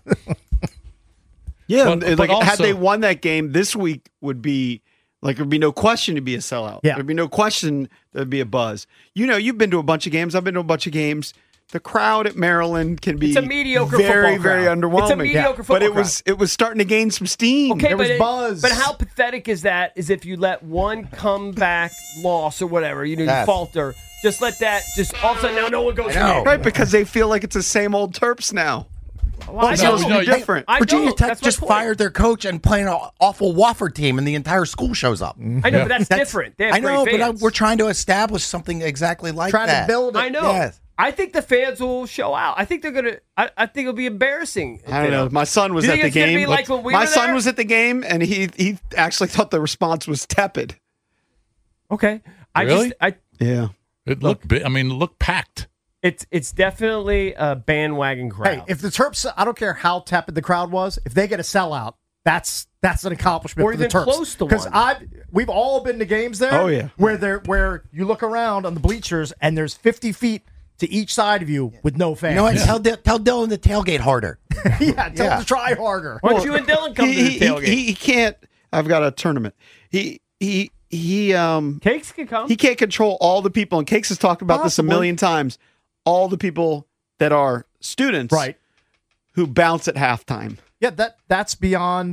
Yeah, But- and, but like had also- they won that game this week, would be like there'd be no question to be a sellout. Yeah. There'd be no question there'd be a buzz. You know, you've been to a bunch of games. I've been to a bunch of games. The crowd at Maryland can be It's a mediocre very, football very crowd. underwhelming. It's a mediocre But football it was it was starting to gain some steam. Okay, There but was it- buzz. But how pathetic is that? Is if you let one comeback loss or whatever, you know, you Yes. falter. Just let that. Just all of a sudden now no one goes. I know. from Right, because they feel like it's the same old Terps now. there. Well, I it's don't. supposed to no, be you- different. I Virginia don't. Tech That's my just point. fired their coach and playing an awful Wofford team, and the entire school shows up. I know, but that's, That's- different. They have I know, great but I, fans. we're trying to establish something exactly like Trying that. to build it. I know. Yes. I think the fans will show out. I think they're gonna. I, I think it'll be embarrassing. if I they don't know. My son was Do you at think the it's gonna game. be like when we My were son there? was at the game, and he he actually thought the response was tepid. Okay. I Really? just. I. Yeah. It looked big. I mean, it looked packed. It's it's definitely a bandwagon crowd. Hey, if the Terps, I don't care how tepid the crowd was, if they get a sellout, that's that's an accomplishment Or for the even Terps. close to Because one. I we've all been to games there. Oh, yeah. where there where you look around on the bleachers and there's fifty feet to each side of you with no fans. You know what? Tell, Di- tell Dylan to tailgate harder. yeah, tell Yeah. them to try harder. Why don't you and Dylan come he, to the he, tailgate? he, he can't. I've got a tournament. He he he um Cakes can come. he can't control all the people. And Cakes has talked about this a Possibly. million times. All the people that are students, Right. who bounce at halftime. Yeah, that that's beyond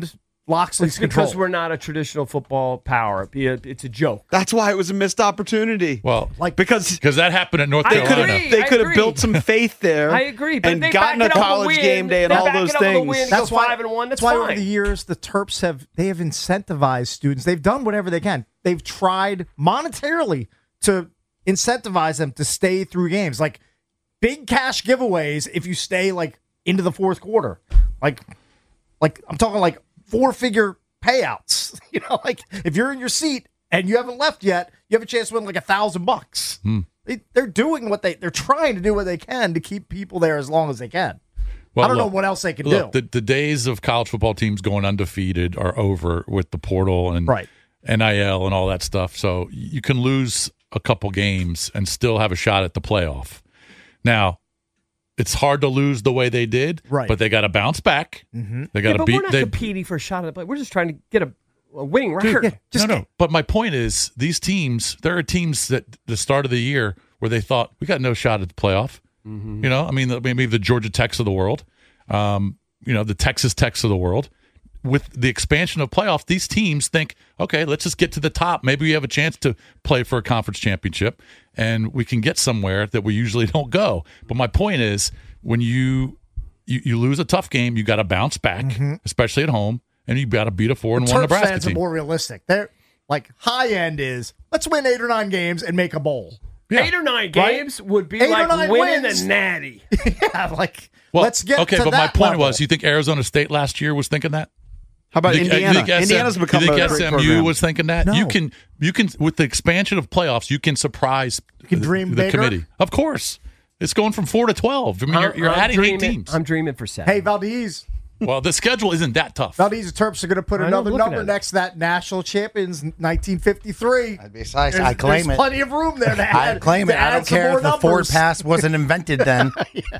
Loxley's It's because control. we're not a traditional football power. It's a joke. That's why it was a missed opportunity. Well, like because because that happened at North I Carolina. agree. they I could have agree. built some faith there. I agree, but and they gotten back a it up with college win. game day and They all back those it up with a things. win, That's go why, five and one. That's why fine. over the years the Terps have they have incentivized students. They've done whatever they can. They've tried monetarily to incentivize them to stay through games, like big cash giveaways if you stay like into the fourth quarter. Like, like I'm talking like four figure payouts. You know, like if you're in your seat and you haven't left yet, you have a chance to win like a thousand bucks. Hmm. They, they're doing what they they're trying to do what they can to keep people there as long as they can. Well, I don't look, know what else they can look, do. The, the days of college football teams going undefeated are over with the portal and Right. N I L and all that stuff. So you can lose a couple games and still have a shot at the playoff. Now, it's hard to lose the way they did, Right. but they got to bounce back. Mm-hmm. They got Yeah, to but beat. we're not they, competing for a shot at the play. We're just trying to get a, a winning Dude, record. yeah, just no, get- no. But my point is, these teams, there are teams that the start of the year where they thought we got no shot at the playoff. Mm-hmm. You know, I mean, the- maybe the Georgia Techs of the world, um, you know, the Texas Techs of the world. With the expansion of playoff, these teams think, okay, let's just get to the top. Maybe we have a chance to play for a conference championship, and we can get somewhere that we usually don't go. But my point is, when you you, you lose a tough game, you got to bounce back, Mm-hmm. especially at home, and you got to beat a four and one Terps Nebraska fans team. are more realistic. They're like high end is let's win eight or nine games and make a bowl. Yeah. Eight or nine Right? games would be Eight or like nine winning wins. the Natty. Yeah, like Well, let's get okay, to but my that point level. was, you think Arizona State last year was thinking that? How about You think- Indiana? You think S M, Indiana's become you think a S great M U program. was thinking that? No. You can, you can, with the expansion of playoffs, you can surprise can the, dream the bigger? committee. Of course, it's going from four to twelve. I mean, you're, you're I'm adding dreaming, eight teams. I'm dreaming for seven. Hey, Valdez. Well, the schedule isn't that tough. Valdez, the Terps are going to put I know, another looking number at it. next to that national champions nineteen fifty-three. Besides, There's, I claim there's it. plenty of room there to add. I claim to it. I add don't some care more if the Ford numbers. Pass wasn't invented then.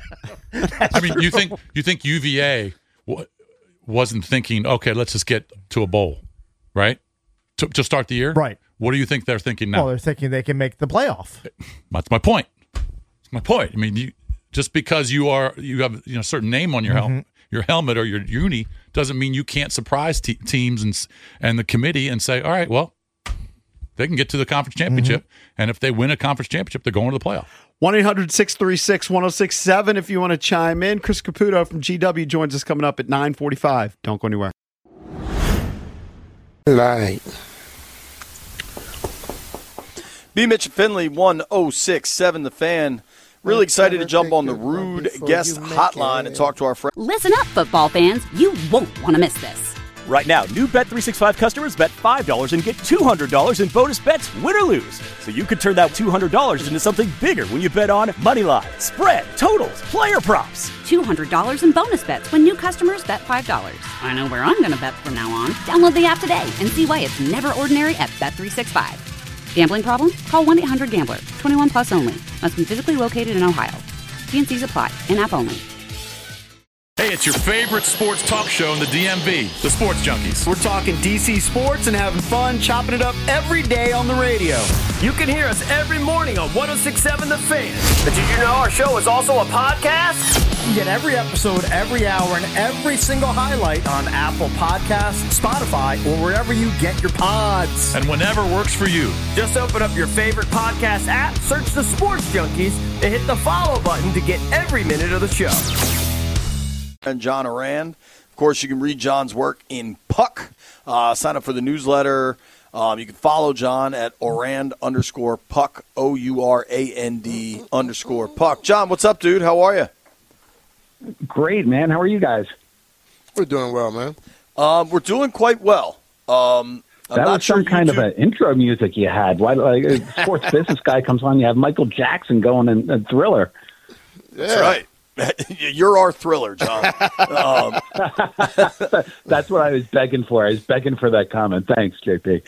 I mean, you think you think U V A w- wasn't thinking, okay, let's just get to a bowl, right? To, to start the year, Right. What do you think they're thinking now? Well, they're thinking they can make the playoff. That's my point. That's my point. I mean, you just because you are you have you know a certain name on your Mm-hmm. helmet, your helmet or your uni doesn't mean you can't surprise te- teams and s- and the committee and say, all right, well, they can get to the conference championship, Mm-hmm. and if they win a conference championship, they're going to the playoff. one eight hundred six three six one oh six seven if you want to chime in. Chris Caputo from G W joins us coming up at nine forty-five. Don't go anywhere. Right. B. Mitch and Finley, one oh six seven The Fan. Really excited to jump on the Rude Guest Hotline and talk to our friend. Listen up, football fans. You won't want to miss this. Right now, new Bet three sixty-five customers bet five dollars and get two hundred dollars in bonus bets, win or lose. So you could turn that two hundred dollars into something bigger when you bet on money line, spread, totals, player props. two hundred dollars in bonus bets when new customers bet five dollars. I know where I'm going to bet from now on. Download the app today and see why it's never ordinary at Bet three sixty-five. Gambling problem? Call one eight hundred gambler. twenty-one plus only. Must be physically located in Ohio. T N Cs apply. In-app only. Hey, it's your favorite sports talk show in the D M V, the Sports Junkies. We're talking D C sports and having fun, chopping it up every day on the radio. You can hear us every morning on one oh six seven The Fan. But did you know our show is also a podcast? You get every episode, every hour, and every single highlight on Apple Podcasts, Spotify, or wherever you get your pods. And whenever works for you. Just open up your favorite podcast app, search The Sports Junkies, and hit the follow button to get every minute of the show. And John Ourand. Of course, you can read John's work in Puck. Uh, sign up for the newsletter. Um, you can follow John at Ourand underscore Puck, O U R A N D underscore Puck. John, what's up, dude? How are you? Great, man. How are you guys? We're doing well, man. Um, we're doing quite well. Um, I'm that not was sure some kind YouTube- of an intro music you had. Why, like, a sports business guy comes on, you have Michael Jackson going in a Thriller. That's right. You're our Thriller, John. um, That's what I was begging for. I was begging for that comment. Thanks, J P.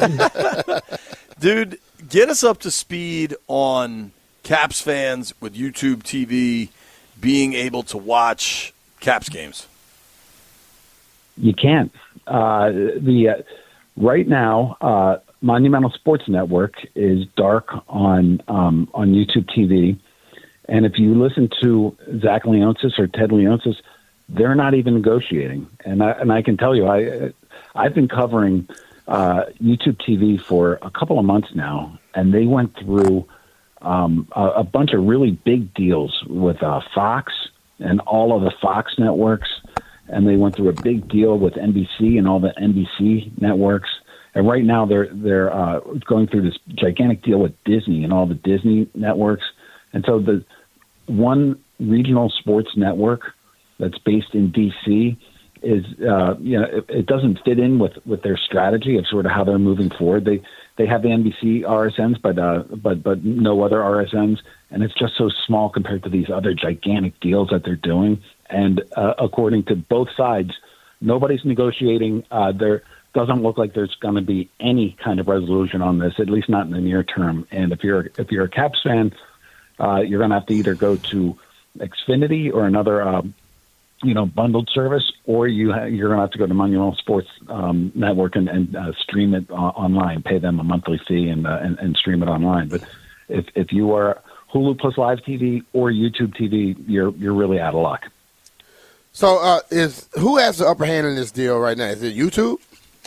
Dude, get us up to speed on Caps fans with YouTube T V being able to watch Caps games. You can't. Uh, the uh, right now, uh, Monumental Sports Network is dark on um, on YouTube T V, and if you listen to Zach Leonsis or Ted Leonsis they're not even negotiating. And I, and I can tell you, I, I've been covering uh, YouTube T V for a couple of months now, and they went through um, a, a bunch of really big deals with uh, Fox and all of the Fox networks, and they went through a big deal with N B C and all the N B C networks. And right now they're they're uh, going through this gigantic deal with Disney and all the Disney networks. And so the one regional sports network that's based in D C is, uh, you know, it, it doesn't fit in with, with their strategy of sort of how they're moving forward. They they have the N B C R S Ns, but uh, but but no other R S Ns, and it's just so small compared to these other gigantic deals that they're doing. And uh, according to both sides, nobody's negotiating. Uh, there doesn't look like there's going to be any kind of resolution on this, at least not in the near term. And if you're if you're a Caps fan, uh, you're going to have to either go to Xfinity or another, uh, you know, bundled service, or you ha- you're going to have to go to Monumental Sports um, Network and, and uh, stream it uh, online, pay them a monthly fee and, uh, and and stream it online. But if if you are Hulu Plus Live T V or YouTube T V, you're you're really out of luck. So, uh, is who has the upper hand in this deal right now? Is it YouTube?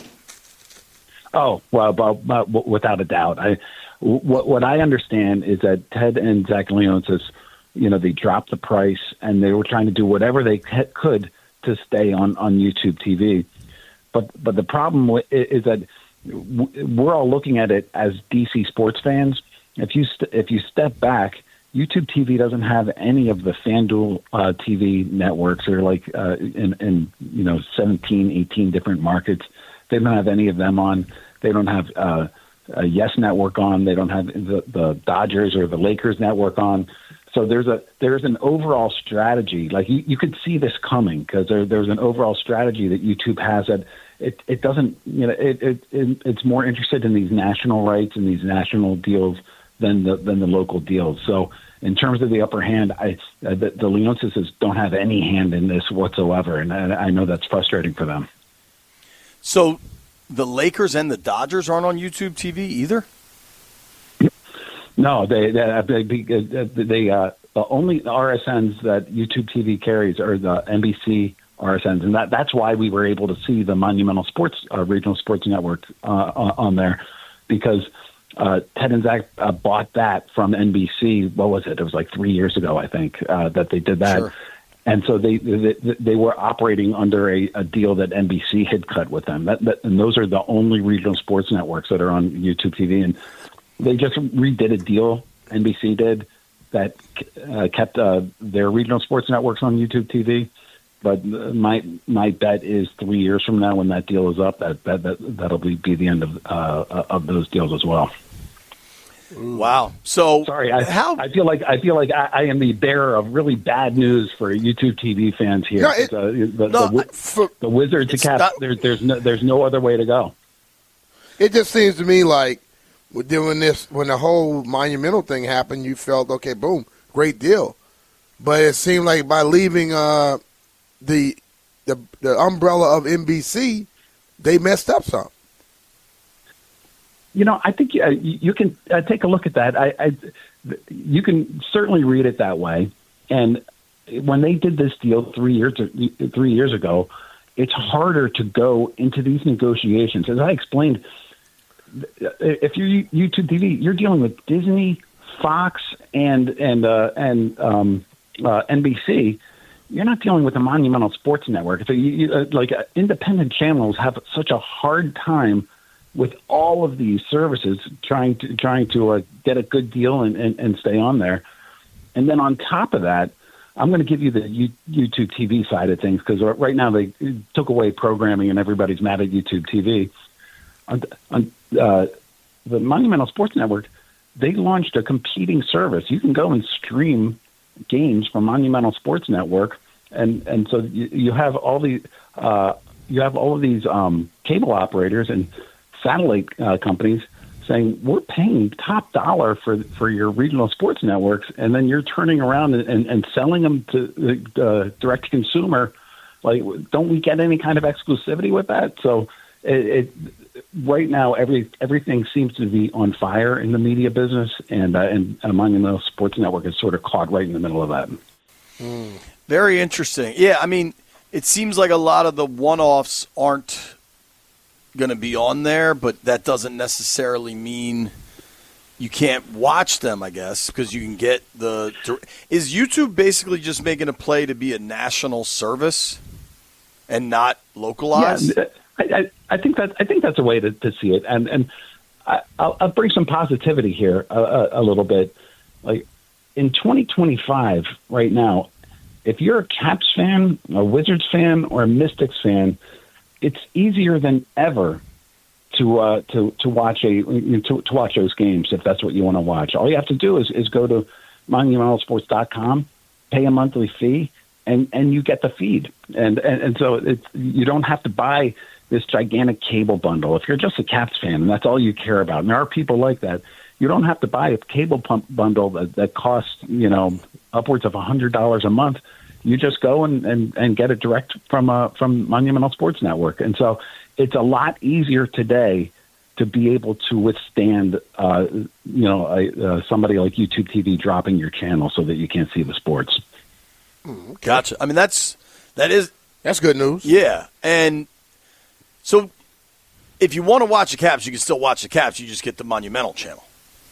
Oh, well, well, well without a doubt. I what what I understand is that Ted and Zach Leonsis, you know, they dropped the price and they were trying to do whatever they could to stay on, on YouTube T V. But but the problem is that we're all looking at it as D C sports fans. If you st- if you step back, YouTube T V doesn't have any of the FanDuel uh, T V networks. They're like uh, in, in you know seventeen, eighteen different markets. They don't have any of them on. They don't have uh, a Yes Network on. They don't have the, the Dodgers or the Lakers network on. So there's a there's an overall strategy. Like you, you could see this coming because there, there's an overall strategy that YouTube has that it, it doesn't you know it, it, it it's more interested in these national rights and these national deals than the than the local deals. So in terms of the upper hand, I uh, the, the Leonsis don't have any hand in this whatsoever, and I, I know that's frustrating for them. So the Lakers and the Dodgers aren't on YouTube T V either? No, they they, they, they uh, the only R S Ns that YouTube T V carries are the N B C R S Ns, and that that's why we were able to see the Monumental Sports uh, Regional Sports Network uh, on there, because uh, Ted and Zach uh, bought that from N B C. What was it? It was like three years ago, I think, uh, that they did that. Sure. And so they, they they were operating under a, a deal that N B C had cut with them. That, that and those are the only regional sports networks that are on YouTube T V. And they just redid a deal, N B C did, that uh, kept uh, their regional sports networks on YouTube T V. But my my bet is three years from now, when that deal is up, that that, that that'll be, be the end of uh, of those deals as well. Wow. So sorry, I, how I feel like I feel like I, I am the bearer of really bad news for YouTube T V fans here. No, it, uh, the, no, the, for, the Wizards to Caps, not, there, there's no there's no other way to go. It just seems to me like we're doing this when the whole Monumental thing happened. You felt okay, boom, great deal, but it seemed like by leaving uh, the the the umbrella of N B C, they messed up some. You know, I think uh, you can uh, take a look at that. I, I, you can certainly read it that way. And when they did this deal three years three years ago, it's harder to go into these negotiations. As I explained, if you're YouTube T V, you're dealing with Disney, Fox, and and uh, and um, uh, N B C. You're not dealing with a Monumental Sports Network. So you, you, uh, like uh, independent channels have such a hard time with all of these services trying to trying to uh, get a good deal and, and, and stay on there. And then on top of that, I'm going to give you the U- YouTube T V side of things, because right now they took away programming and everybody's mad at YouTube T V. On, on uh, the Monumental Sports Network, they launched a competing service. You can go and stream games from Monumental Sports Network, and, and so you, you have all the uh, you have all of these um, cable operators and satellite uh, companies saying, we're paying top dollar for for your regional sports networks, and then you're turning around and, and, and selling them to uh, direct to consumer. Like, don't we get any kind of exclusivity with that? So it, it right now, every everything seems to be on fire in the media business, and uh, and uh, Monumental Sports Network is sort of caught right in the middle of that. Mm. Very interesting. Yeah, I mean, it seems like a lot of the one-offs aren't going to be on there, but that doesn't necessarily mean you can't watch them, I guess, because you can get the – is YouTube basically just making a play to be a national service and not localized? Yeah, I, I, I think that I think that's a way to, to see it, and and I, I'll, I'll bring some positivity here a, a, a little bit. Like in twenty twenty-five, right now, if you're a Caps fan, a Wizards fan, or a Mystics fan, it's easier than ever to uh, to to watch a to, to watch those games if that's what you want to watch. All you have to do is, is go to monumental sports dot com, pay a monthly fee, and, and you get the feed. And and, and so it's, you don't have to buy this gigantic cable bundle. If you're just a Caps fan and that's all you care about, and there are people like that, you don't have to buy a cable pump bundle that, that costs, you know, upwards of one hundred dollars a month. You just go and, and, and get it direct from uh, from Monumental Sports Network. And so it's a lot easier today to be able to withstand, uh, you know, a, uh, somebody like YouTube T V dropping your channel so that you can't see the sports. Mm, gotcha. I mean, that's that is that's good news. Yeah, and so if you want to watch the Caps, you can still watch the Caps. You just get the Monumental channel.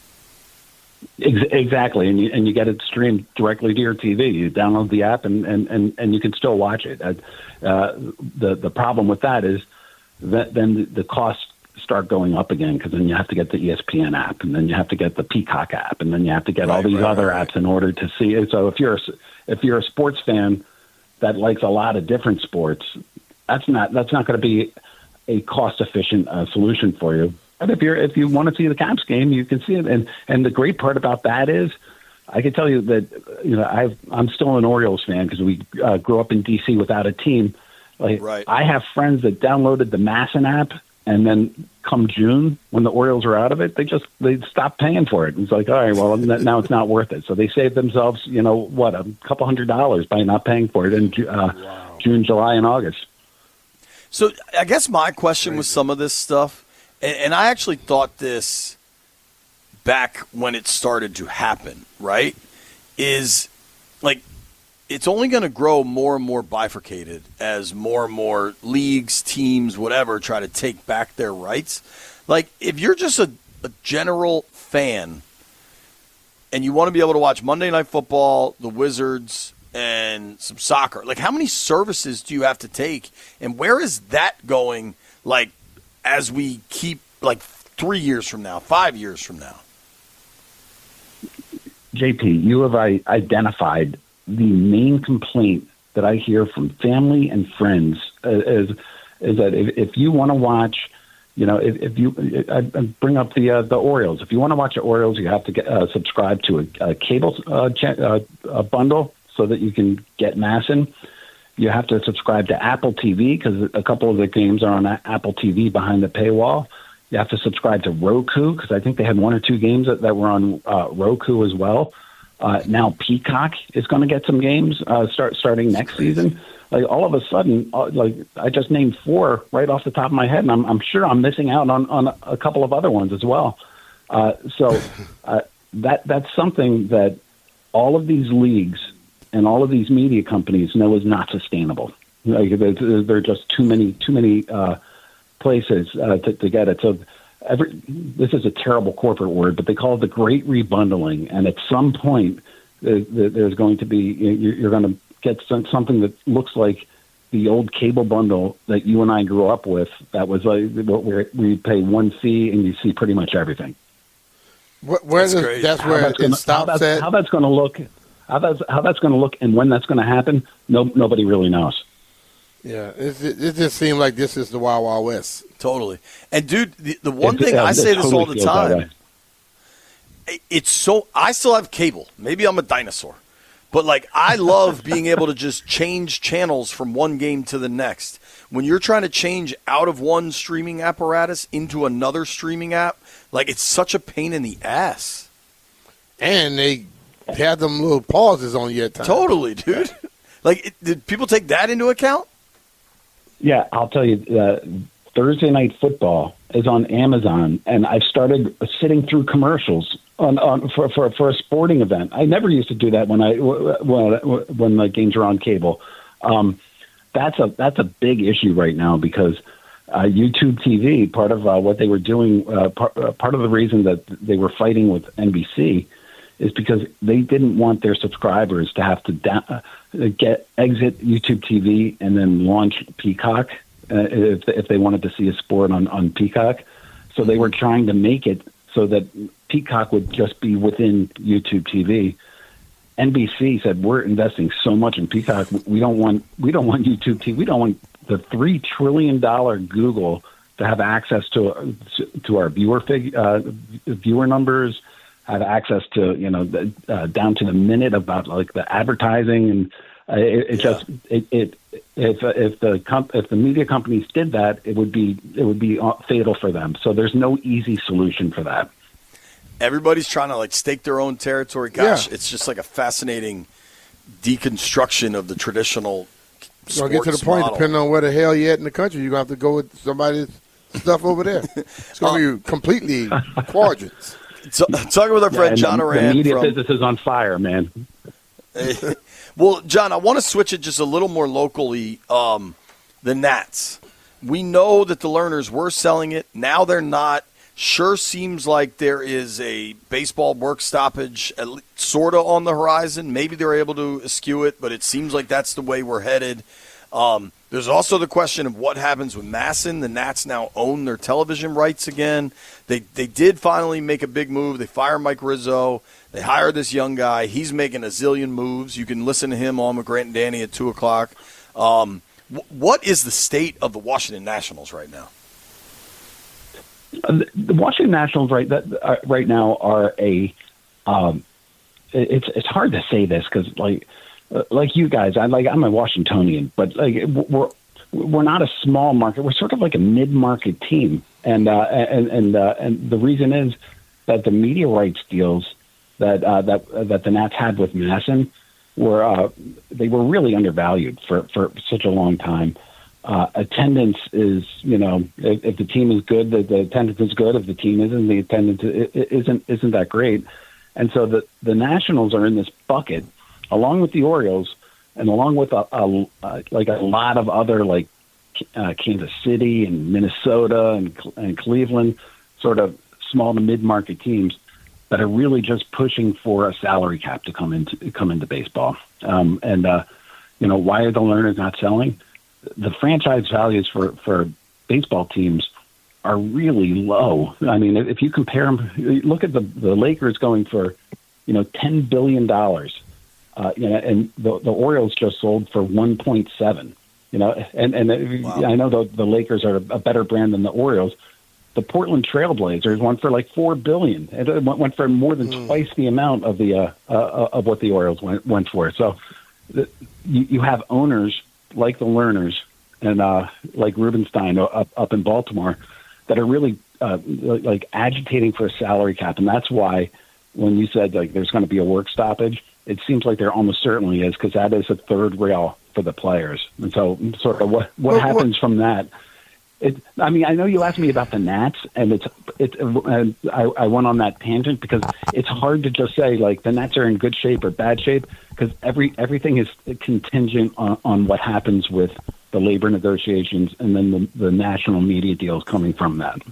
Exactly, and you and you get it streamed directly to your T V. You download the app, and, and, and, and you can still watch it. Uh, the the problem with that is that then the costs start going up again, because then you have to get the E S P N app, and then you have to get the Peacock app, and then you have to get right, all these right, other right. apps in order to see it. So if you're a, if you're a sports fan that likes a lot of different sports, that's not that's not going to be a cost efficient uh, solution for you. But if you're if you want to see the Caps game, you can see it. And and the great part about that is, I can tell you that you know I've, I'm still an Orioles fan because we uh, grew up in D C without a team. Like right. I have friends that downloaded the Masson app, and then come June when the Orioles are out of it, they just they stop paying for it. It's like, all right, well now it's not worth it. So they saved themselves, you know, what a couple hundred dollars by not paying for it in uh, wow. June, July, and August. So I guess my question with some of this stuff. And I actually thought this back when it started to happen, right? Is like it's only going to grow more and more bifurcated as more and more leagues, teams, whatever, try to take back their rights. Like if you're just a, a general fan and you want to be able to watch Monday Night Football, the Wizards, and some soccer, like how many services do you have to take? And where is that going, like, as we keep, like, three years from now, five years from now? J P, you have identified the main complaint that I hear from family and friends uh, is, is that if, if you want to watch, you know, if, if you I bring up the uh, the Orioles, if you want to watch the Orioles, you have to get uh, subscribe to a, a cable uh, ch- uh, a bundle so that you can get Masson. You have to subscribe to Apple T V because a couple of the games are on Apple T V behind the paywall. You have to subscribe to Roku because I think they had one or two games that, that were on uh, Roku as well. Uh, now Peacock is going to get some games uh, start starting next season. Like all of a sudden, uh, like I just named four right off the top of my head, and I'm, I'm sure I'm missing out on, on a couple of other ones as well. Uh, so uh, that that's something that all of these leagues and all of these media companies know is not sustainable. Like there, there are just too many, too many uh, places uh, to, to get it. So every, this is a terrible corporate word, but they call it the great rebundling. And at some point, there, there's going to be, you're, you're going to get something that looks like the old cable bundle that you and I grew up with. That was like where we pay one fee and you see pretty much everything. Where, where that's, does, that's where that's it gonna, stops how that's, at. How that's going to look. How that's how that's going to look and when that's going to happen, no nobody really knows. Yeah, it, it just seems like this is the Wild Wild West. Totally. And dude, the, the one it, thing uh, I say this totally all the time. It's so I still have cable. Maybe I'm a dinosaur, but like I love being able to just change channels from one game to the next. When you're trying to change out of one streaming apparatus into another streaming app, like it's such a pain in the ass. And they have them little pauses on you at times. Totally, dude. Like, it, did people take that into account? Yeah, I'll tell you, uh, Thursday Night Football is on Amazon, and I started sitting through commercials on, on for, for for a sporting event. I never used to do that when I when when the games were on cable. Um, that's a that's a big issue right now because uh, YouTube T V, part of uh, what they were doing, uh, part, uh, part of the reason that they were fighting with N B C is because they didn't want their subscribers to have to da- uh, get exit YouTube T V and then launch Peacock uh, if if they wanted to see a sport on, on Peacock. So they were trying to make it so that Peacock would just be within YouTube T V. N B C said, we're investing so much in Peacock. We don't want we don't want YouTube T V. We don't want the three trillion dollars Google to have access to to our viewer fig, uh, viewer numbers, have access to, you know, the, uh, down to the minute about like the advertising. And uh, it, it yeah. just it, it if if the comp, if the media companies did that, it would be it would be fatal for them. So there's no easy solution for that. Everybody's trying to like stake their own territory. Gosh, Yeah. it's just like a fascinating deconstruction of the traditional sports So get to the point, model. depending on where the hell you're at in the country, you're going to have to go with somebody's stuff over there. It's going to be completely quadrants. So, talking with our friend Yeah, John the, Ourand. the media from, business is on fire, man. Well, John, I want to switch it just a little more locally. Um, the Nats. We know that the Learners were selling it. Now they're not. Sure seems like there is a baseball work stoppage sort of on the horizon. Maybe they're able to eschew it, but it seems like that's the way we're headed. Um, there's also the question of what happens with Masson. The Nats now own their television rights again. They they did finally make a big move. They fired Mike Rizzo. They hired this young guy. He's making a zillion moves. You can listen to him on McGrant and Danny at two o'clock. Um, w- what is the state of the Washington Nationals right now? Uh, the Washington Nationals right that uh, right now are a. Um, it's it's hard to say this because like uh, like you guys, I like I'm a Washingtonian, but like we're we're not a small market. We're sort of like a mid market team, and uh, and and uh, and the reason is that the media rights deals that uh, that uh, that the Nats had with Masson were uh, they were really undervalued for for such a long time. Uh, attendance is, you know, if, if the team is good, the, the attendance is good. If the team isn't, the attendance isn't isn't that great. And so the, the Nationals are in this bucket, along with the Orioles, and along with a, a, a like a lot of other like uh, Kansas City and Minnesota and, and Cleveland, sort of small to mid market teams that are really just pushing for a salary cap to come into come into baseball. Um, and uh, you know, why are the Learners not selling? The franchise values for, for baseball teams are really low. I mean, if you compare them, look at the, the Lakers going for, you know, ten billion dollars, uh, you know, and the, the Orioles just sold for one point seven, you know, and, and wow. I know the, the Lakers are a better brand than the Orioles. The Portland Trailblazers went for like four billion dollars. It went for more than mm. twice the amount of the, uh, uh, of what the Orioles went, went for. So the, you, you have owners like the Learners and uh, like Rubenstein up, up in Baltimore that are really uh, like agitating for a salary cap. And that's why when you said like there's going to be a work stoppage, it seems like there almost certainly is because that is a third rail for the players. And so sort of what, what well, happens what? from that, it, I mean, I know you asked me about the Nats, and it's it's. Uh, I, I went on that tangent because it's hard to just say like the Nats are in good shape or bad shape because every everything is contingent on, on what happens with the labor negotiations and then the, the national media deals coming from that.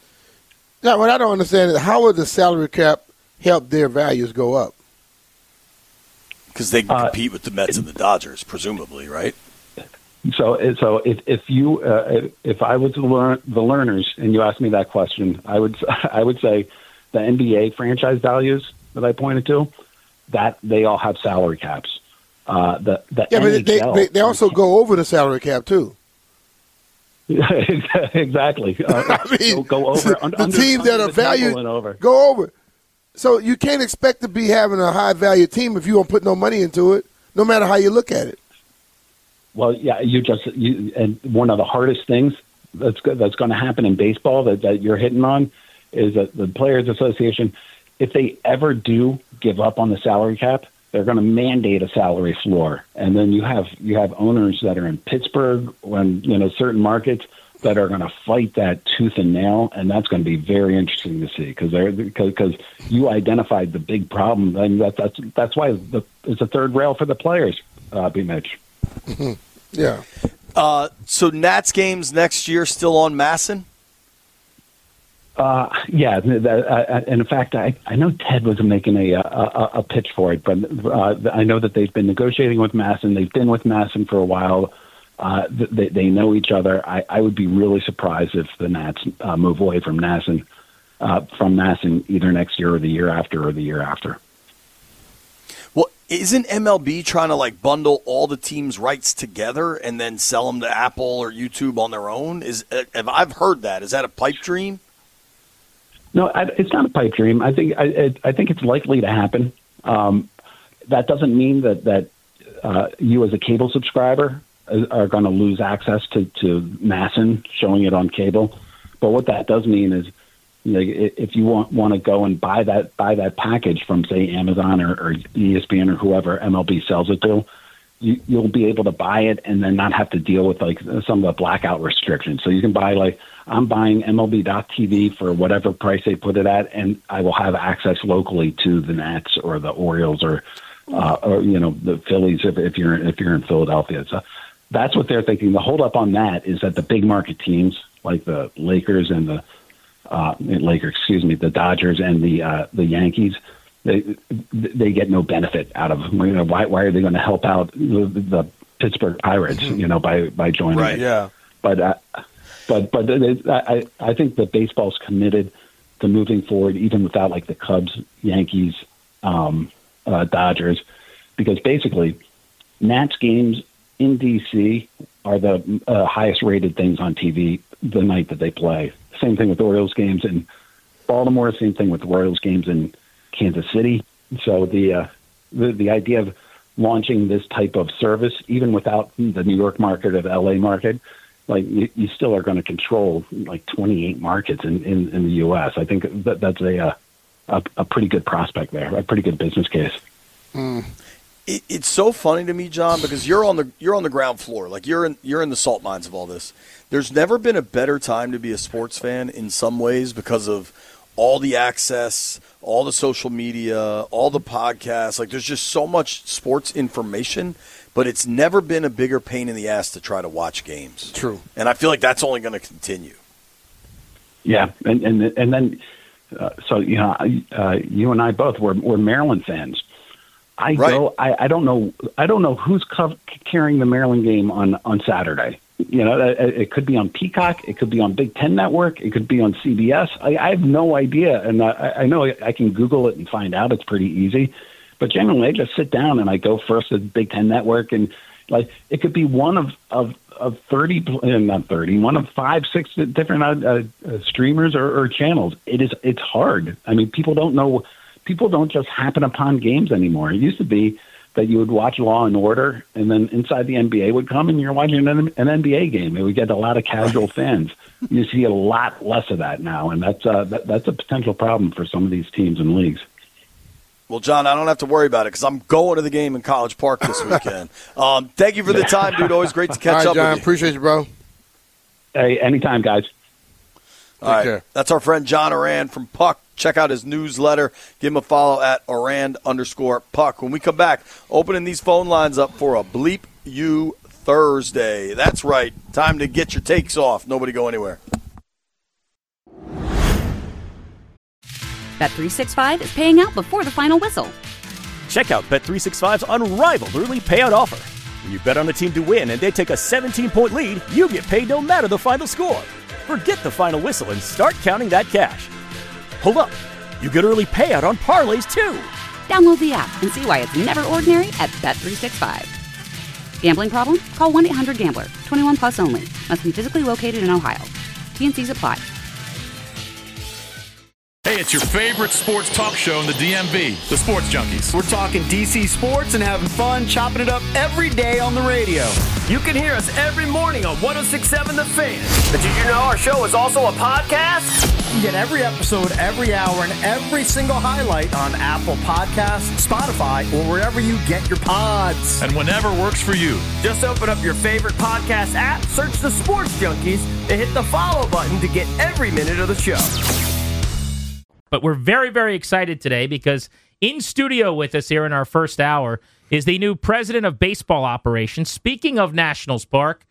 Now, what I don't understand is how would the salary cap help their values go up? Because they can compete uh, with the Mets and the Dodgers, presumably, right? So, so if if you uh, if I was the, learn, the Learners and you asked me that question, I would I would say the N B A franchise values that I pointed to, that they all have salary caps. Uh, the the yeah, N H L, but they, they they also go over the salary cap too. Exactly. Uh, I mean, go, go over the under, teams under that are valued over. go over. So you can't expect to be having a high value team if you don't put no money into it, no matter how you look at it. Well, yeah, you just you, and one of the hardest things that's that's going to happen in baseball that, that you're hitting on is that the Players Association, if they ever do give up on the salary cap, they're going to mandate a salary floor, and then you have you have owners that are in Pittsburgh, when you know certain markets that are going to fight that tooth and nail, and that's going to be very interesting to see because they're because you identified the big problem, and that, that's that's why the, it's a third rail for the players, uh, B. Mitch. Yeah. Uh, so Nats games next year still on Masson? Uh, yeah, the, uh, and in fact, I, I know Ted was making a, a a pitch for it, but uh, I know that they've been negotiating with Masson. They've been with Masson for a while. Uh, they, they know each other. I, I would be really surprised if the Nats uh, move away from Masson, uh, from Masson either next year or the year after or the year after. Well, isn't M L B trying to like bundle all the teams' rights together and then sell them to Apple or YouTube on their own? Is if I've heard that, is that a pipe dream? No, I, it's not a pipe dream. I think I, I think it's likely to happen. Um, that doesn't mean that that uh, you as a cable subscriber are going to lose access to, to Masson showing it on cable. But what that does mean is, you know, if you want want to go and buy that buy that package from say Amazon or, or E S P N or whoever M L B sells it to, you, you'll be able to buy it and then not have to deal with like some of the blackout restrictions. So you can buy like. I'm buying M L B dot T V for whatever price they put it at, and I will have access locally to the Nats or the Orioles or, uh, or you know, the Phillies if, if you're if you're in Philadelphia. So that's what they're thinking. The holdup on that is that the big market teams like the Lakers and the uh, Lakers, excuse me, the Dodgers and the uh, the Yankees, they they get no benefit out of them. You know, why why are they going to help out the, the Pittsburgh Pirates? You know, by by joining right, it. Yeah, but. Uh, But but I I think that baseball's committed to moving forward even without like the Cubs, Yankees, um, uh, Dodgers, because basically Nats games in D C are the uh, highest rated things on T V the night that they play. Same thing with Orioles games in Baltimore. Same thing with Royals games in Kansas City. So the uh, the the idea of launching this type of service, even without the New York market or the L A market. Like you, you still are going to control like twenty-eight markets in, in, in the U S. I think that that's a, a a pretty good prospect there, a pretty good business case. Mm. It, it's so funny to me, John, because you're on the you're on the ground floor, like you're in you're in the salt mines of all this. There's never been a better time to be a sports fan in some ways because of all the access, all the social media, all the podcasts. Like there's just so much sports information. But it's never been a bigger pain in the ass to try to watch games. True. And I feel like that's only going to continue. Yeah, and and and then, uh, so you know, uh, you and I both were were Maryland fans. I right. go. I, I don't know. I don't know who's co- carrying the Maryland game on, on Saturday. You know, it, it could be on Peacock. It could be on Big Ten Network. It could be on C B S. I, I have no idea, and I, I know I can Google it and find out. It's pretty easy. But generally, I just sit down and I go first to Big Ten Network, and like it could be one of of, of thirty, not thirty, one of five, six different uh, uh, streamers or, or channels. It is it's hard. I mean, people don't know. People don't just happen upon games anymore. It used to be that you would watch Law and Order, and then inside the N B A would come, and you're watching an, an N B A game. It would get a lot of casual fans. You see a lot less of that now, and that's uh, that, that's a potential problem for some of these teams and leagues. Well, John, I don't have to worry about it because I'm going to the game in College Park this weekend. um, thank you for the time, dude. Always great to catch All right, up John, with you. Appreciate you, bro. Hey, anytime, guys. All right. Care. That's our friend John Ourand from Puck. Check out his newsletter. Give him a follow at Ourand underscore Puck. When we come back, opening these phone lines up for a Bleep You Thursday. That's right. Time to get your takes off. Nobody go anywhere. Bet three sixty-five is paying out before the final whistle. Check out Bet three sixty-five's unrivaled early payout offer. When you bet on a team to win and they take a seventeen-point lead, you get paid no matter the final score. Forget the final whistle and start counting that cash. Hold up. You get early payout on parlays, too. Download the app and see why it's never ordinary at Bet three sixty-five. Gambling problem? Call one eight hundred gambler. twenty-one plus only. Must be physically located in Ohio. T N Cs apply. Hey, it's your favorite sports talk show in the D M V, the Sports Junkies. We're talking D C sports and having fun, chopping it up every day on the radio. You can hear us every morning on one oh six point seven The Fan. But did you know our show is also a podcast? You get every episode, every hour, and every single highlight on Apple Podcasts, Spotify, or wherever you get your pods. And whenever works for you. Just open up your favorite podcast app, search The Sports Junkies, and hit the follow button to get every minute of the show. But we're very, very excited today because in studio with us here in our first hour is the new president of baseball operations. Speaking of Nationals Park,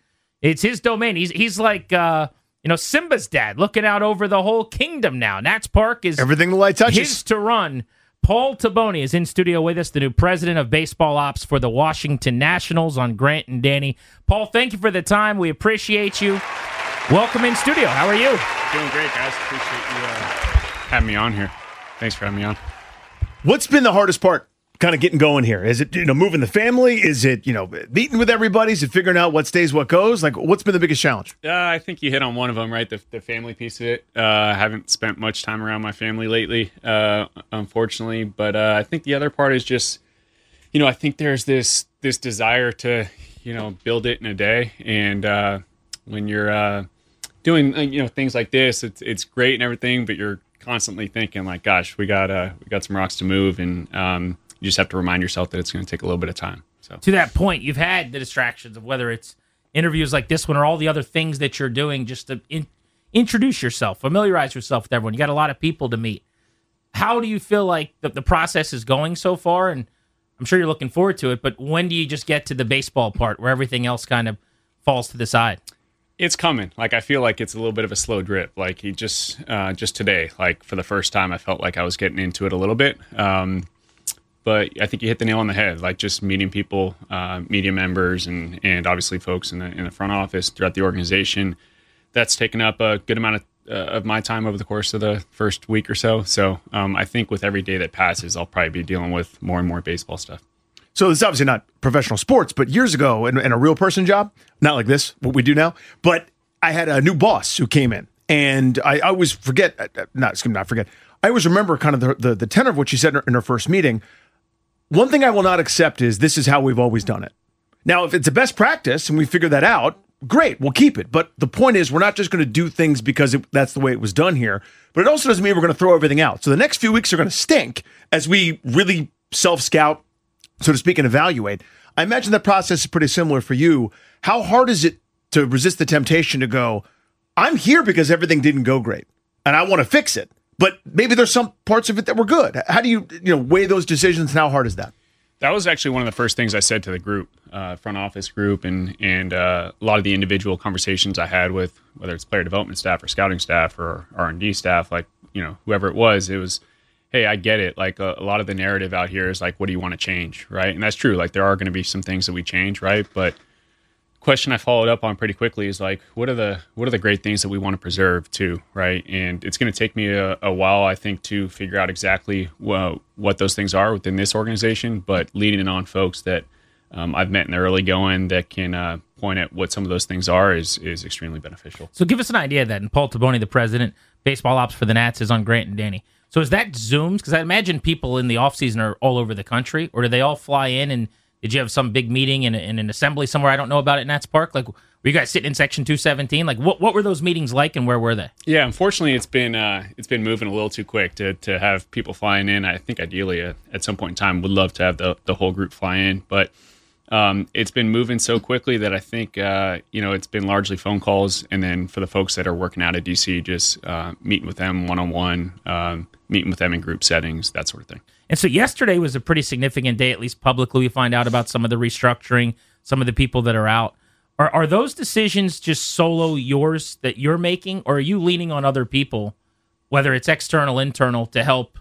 It's his domain. He's he's like uh, you know Simba's dad, looking out over the whole kingdom now. Nats Park is everything the light touches. His to run. Paul Taboni is in studio with us, the new president of baseball ops for the Washington Nationals on Grant and Danny. Paul, thank you for the time. We appreciate you. Welcome in studio. How are you? Doing great, guys. Appreciate you uh, having me on here. Thanks for having me on. What's been the hardest part kind of getting going here? Is it, you know, moving the family? Is it, you know, meeting with everybody? Is it figuring out what stays, what goes? Like, what's been the biggest challenge? Uh, I think you hit on one of them, right? The, the family piece of it. Uh, I haven't spent much time around my family lately, uh, unfortunately. But uh, I think the other part is just, you know, I think there's this this desire to, you know, build it in a day. And uh, when you're uh, doing, you know, things like this, it's it's great and everything, but you're constantly thinking like, gosh, we got uh, we got some rocks to move, and um, you just have to remind yourself that it's going to take a little bit of time. So to that point, you've had the distractions of whether it's interviews like this one or all the other things that you're doing just to in, introduce yourself, familiarize yourself with everyone. You got a lot of people to meet. How do you feel like the, the process is going so far? And I'm sure you're looking forward to it, but when do you just get to the baseball part where everything else kind of falls to the side? It's coming. Like, I feel like it's a little bit of a slow drip. Like, he just, uh, just today, like for the first time, I felt like I was getting into it a little bit. Um, but I think you hit the nail on the head. Like, just meeting people, uh, media members, and and obviously folks in the in the front office throughout the organization. That's taken up a good amount of uh, of my time over the course of the first week or so. So um, I think with every day that passes, I'll probably be dealing with more and more baseball stuff. So it's obviously not professional sports, but years ago, in, in a real person job, not like this, what we do now, but I had a new boss who came in, and I, I always forget, not, excuse me, not forget, I always remember kind of the, the, the tenor of what she said in her, in her first meeting. One thing I will not accept is this is how we've always done it. Now, if it's a best practice and we figure that out, great, we'll keep it. But the point is, we're not just going to do things because it, that's the way it was done here, but it also doesn't mean we're going to throw everything out. So the next few weeks are going to stink as we really self-scout, so to speak, and evaluate. I imagine that process is pretty similar for you. How hard is it to resist the temptation to go, I'm here because everything didn't go great, and I want to fix it, but maybe there's some parts of it that were good. How do you, you know, weigh those decisions, and how hard is that? That was actually one of the first things I said to the group, uh, front office group, and and uh, a lot of the individual conversations I had with, whether it's player development staff or scouting staff or R and D staff, like, you know, whoever it was, it was, hey, I get it. Like, a, a lot of the narrative out here is like, what do you want to change, right? And that's true. Like, there are going to be some things that we change, right? But question I followed up on pretty quickly is like, what are the what are the great things that we want to preserve too, right? And it's going to take me a, a while, I think, to figure out exactly well, what those things are within this organization. But leading on folks that um, I've met in the early going that can uh, point at what some of those things are is is extremely beneficial. So give us an idea then. Paul Taboni, the president, baseball ops for the Nats, is on Grant and Danny. So is that Zooms? Because I imagine people in the offseason are all over the country, or do they all fly in, and did you have some big meeting in, in an assembly somewhere I don't know about at Nats Park? Like, were you guys sitting in section two seventeen? Like, what what were those meetings like, and where were they? Yeah, unfortunately, it's been uh, it's been moving a little too quick to to have people flying in. I think ideally at, at some point in time would love to have the, the whole group fly in, but um, it's been moving so quickly that I think uh, you know it's been largely phone calls, and then for the folks that are working out of D C, just uh, meeting with them one on one, meeting with them in group settings, that sort of thing. And so yesterday was a pretty significant day, at least publicly. We find out about some of the restructuring, some of the people that are out. Are are those decisions just solo yours that you're making, or are you leaning on other people, whether it's external, internal, to help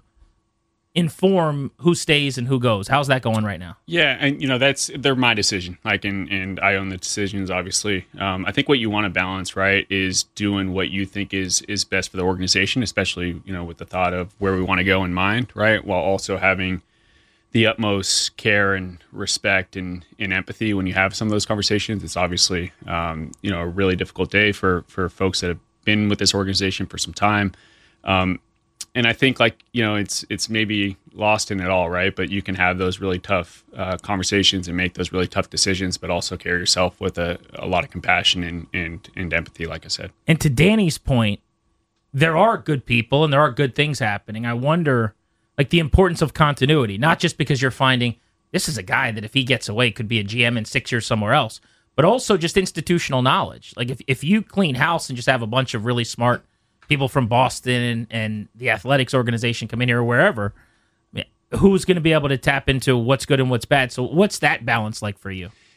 inform who stays and who goes? How's that going right now? Yeah, and you know that's they're my decision. Like, and and I own the decisions, obviously. Um, I think what you want to balance, right, is doing what you think is is best for the organization, especially you know with the thought of where we want to go in mind, right, while also having the utmost care and respect and, and empathy when you have some of those conversations. It's obviously um, you know a really difficult day for for folks that have been with this organization for some time. Um, And I think, like, you know, it's it's maybe lost in it all, right? But you can have those really tough uh, conversations and make those really tough decisions, but also carry yourself with a, a lot of compassion and, and, and empathy, like I said. And to Danny's point, there are good people and there are good things happening. I wonder, like, the importance of continuity, not just because you're finding this is a guy that if he gets away could be a G M in six years somewhere else, but also just institutional knowledge. Like, if, if you clean house and just have a bunch of really smart people from Boston and, and the athletics organization come in here or wherever, who's going to be able to tap into what's good and what's bad? So what's that balance like for you?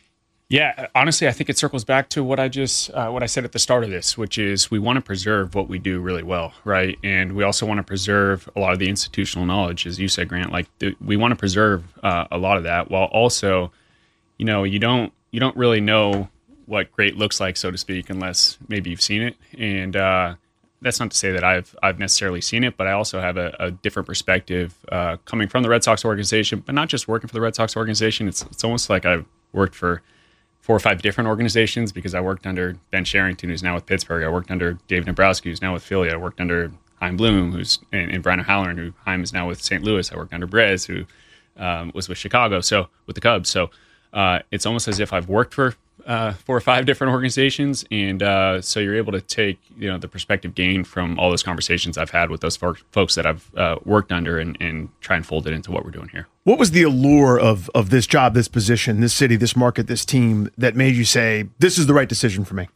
Yeah, honestly, I think it circles back to what I just uh, what I said at the start of this, which is we want to preserve what we do really well, right? And we also want to preserve a lot of the institutional knowledge, as you said, Grant. Like the, we want to preserve uh, a lot of that, while also, you know, you don't you don't really know what great looks like, so to speak, unless maybe you've seen it. And uh, that's not to say that I've I've necessarily seen it, but I also have a, a different perspective uh, coming from the Red Sox organization, but not just working for the Red Sox organization. It's it's almost like I've worked for four or five different organizations, because I worked under Ben Sherrington, who's now with Pittsburgh. I worked under Dave Nabrowski, who's now with Philly. I worked under Chaim Bloom, who's and, and Brian O'Halloran, who Chaim is now with Saint Louis. I worked under Brez, who um, was with Chicago, so with the Cubs. So uh, it's almost as if I've worked for uh, four or five different organizations, and uh, so you're able to take you know the perspective gained from all those conversations I've had with those fo- folks that I've uh, worked under, and, and try and fold it into what we're doing here. What was the allure of of this job, this position, this city, this market, this team that made you say, this is the right decision for me?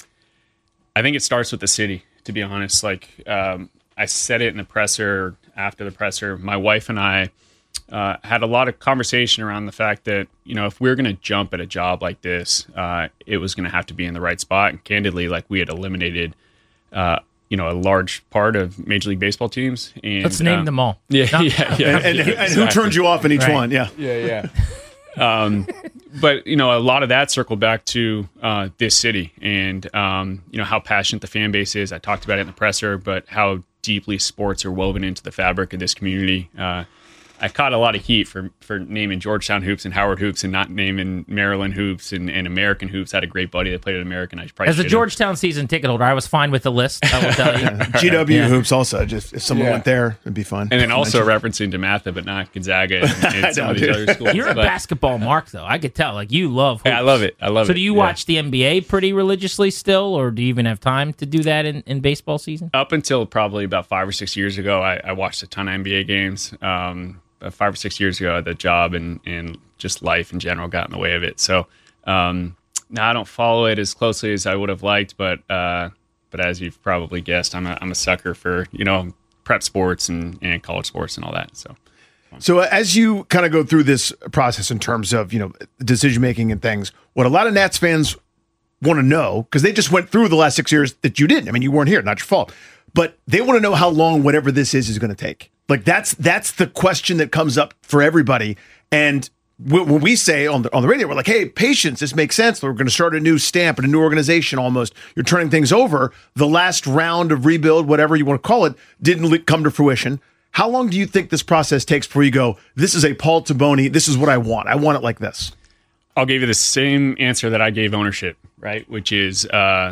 I think it starts with the city, to be honest. Like um, I said it in the presser, after the presser, my wife and I uh, had a lot of conversation around the fact that, you know, if we we're going to jump at a job like this, uh, it was going to have to be in the right spot. And candidly, like we had eliminated uh, you know, a large part of Major League Baseball teams. And let's name um, them all. Yeah, no. yeah, yeah. And, and, yeah, and exactly. who turns you off in each Right. one? Yeah, yeah, yeah. um, but you know, a lot of that circled back to uh, this city, and um, you know how passionate the fan base is. I talked about it in the presser, but how deeply sports are woven into the fabric of this community. Uh, I caught a lot of heat for for naming Georgetown hoops and Howard hoops, and not naming Maryland hoops and, and American hoops. I had a great buddy that played at American. I probably As a should've. Georgetown season ticket holder, I was fine with the list. I will tell you. G W Yeah. hoops also. Just if someone Yeah. went there, it'd be fun. And then also Mention. referencing DeMatha, but not Gonzaga and, and some know, of these dude. other schools. You're a But- basketball mark, though. I could tell. Like you love. Hoops. Yeah, I love it. I love so it. do you Yeah. watch the N B A pretty religiously still, or do you even have time to do that in, in baseball season? Up until probably about five or six years ago, I, I watched a ton of N B A games. Um, uh, five or six years ago, the job and, and just life in general got in the way of it. So um, now I don't follow it as closely as I would have liked, but uh, but as you've probably guessed, I'm a, I'm a sucker for you know prep sports and, and college sports and all that. So. So uh, as you kind of go through this process in terms of, you know, decision making and things, what a lot of Nats fans want to know, because they just went through the last six years that you didn't. I mean, you weren't here, not your fault. But they want to know how long whatever this is is going to take. Like that's that's the question that comes up for everybody. And w- when we say on the on the radio, we're like, hey, patience, this makes sense. We're going to start a new stamp and a new organization almost. You're turning things over. The last round of rebuild, whatever you want to call it, didn't li- come to fruition. How long do you think this process takes before you go, this is a Paul Taboni, this is what I want. I want it like this? I'll give you the same answer that I gave ownership, right? Which is, uh,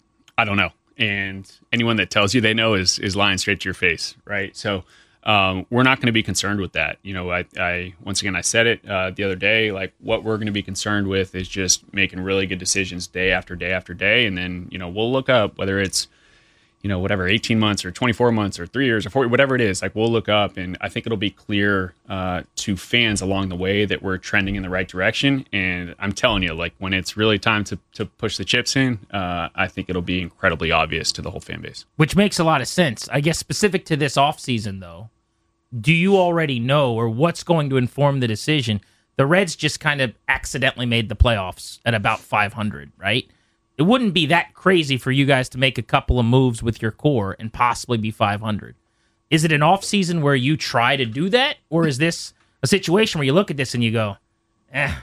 I don't know. And anyone that tells you they know is is lying straight to your face, right? So um, we're not going to be concerned with that. You know, I, I once again, I said it uh, the other day, like what we're going to be concerned with is just making really good decisions day after day after day. And then, you know, we'll look up whether it's, you know, whatever, eighteen months or twenty-four months or three years or forty, whatever it is, like we'll look up and I think it'll be clear uh, to fans along the way that we're trending in the right direction. And I'm telling you, like when it's really time to, to push the chips in, uh, I think it'll be incredibly obvious to the whole fan base. Which makes a lot of sense. I guess specific to this offseason, though, do you already know or what's going to inform the decision? The Reds just kind of accidentally made the playoffs at about five hundred, right? It wouldn't be that crazy for you guys to make a couple of moves with your core and possibly be five hundred. Is it an offseason where you try to do that? Or is this a situation where you look at this and you go, eh,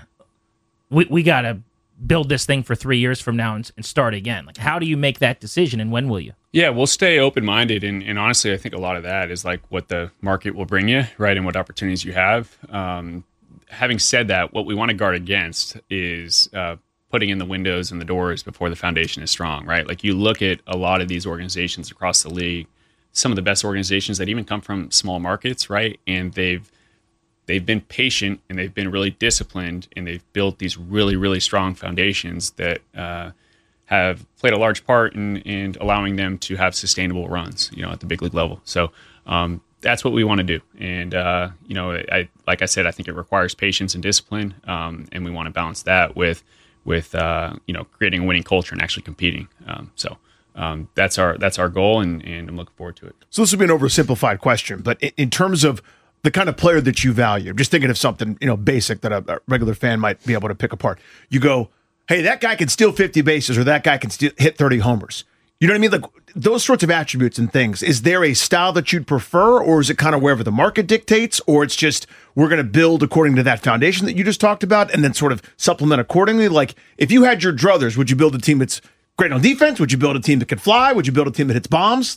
we, we got to build this thing for three years from now and, and start again? Like, how do you make that decision and when will you? Yeah, we'll stay open-minded. And, and honestly, I think a lot of that is like what the market will bring you, right? And what opportunities you have. Um, having said that, what we want to guard against is uh, putting in the windows and the doors before the foundation is strong, right? Like you look at a lot of these organizations across the league, some of the best organizations that even come from small markets, right? And they've they've been patient and they've been really disciplined and they've built these really, really strong foundations that uh, have played a large part in, in allowing them to have sustainable runs, you know, at the big league level. So um, that's what we want to do. And, uh, you know, I, like I said, I think it requires patience and discipline. Um, and we want to balance that with with uh, you know, creating a winning culture and actually competing. Um, so um, that's our that's our goal, and, and I'm looking forward to it. So this would be an oversimplified question, but in, in terms of the kind of player that you value, just thinking of something, you know, basic that a, a regular fan might be able to pick apart. You go, hey, that guy can steal fifty bases or that guy can steal, hit thirty homers. You know what I mean? Like those sorts of attributes and things. Is there a style that you'd prefer, or is it kind of wherever the market dictates, or it's just we're going to build according to that foundation that you just talked about and then sort of supplement accordingly? Like if you had your druthers, would you build a team that's great on defense? Would you build a team that can fly? Would you build a team that hits bombs?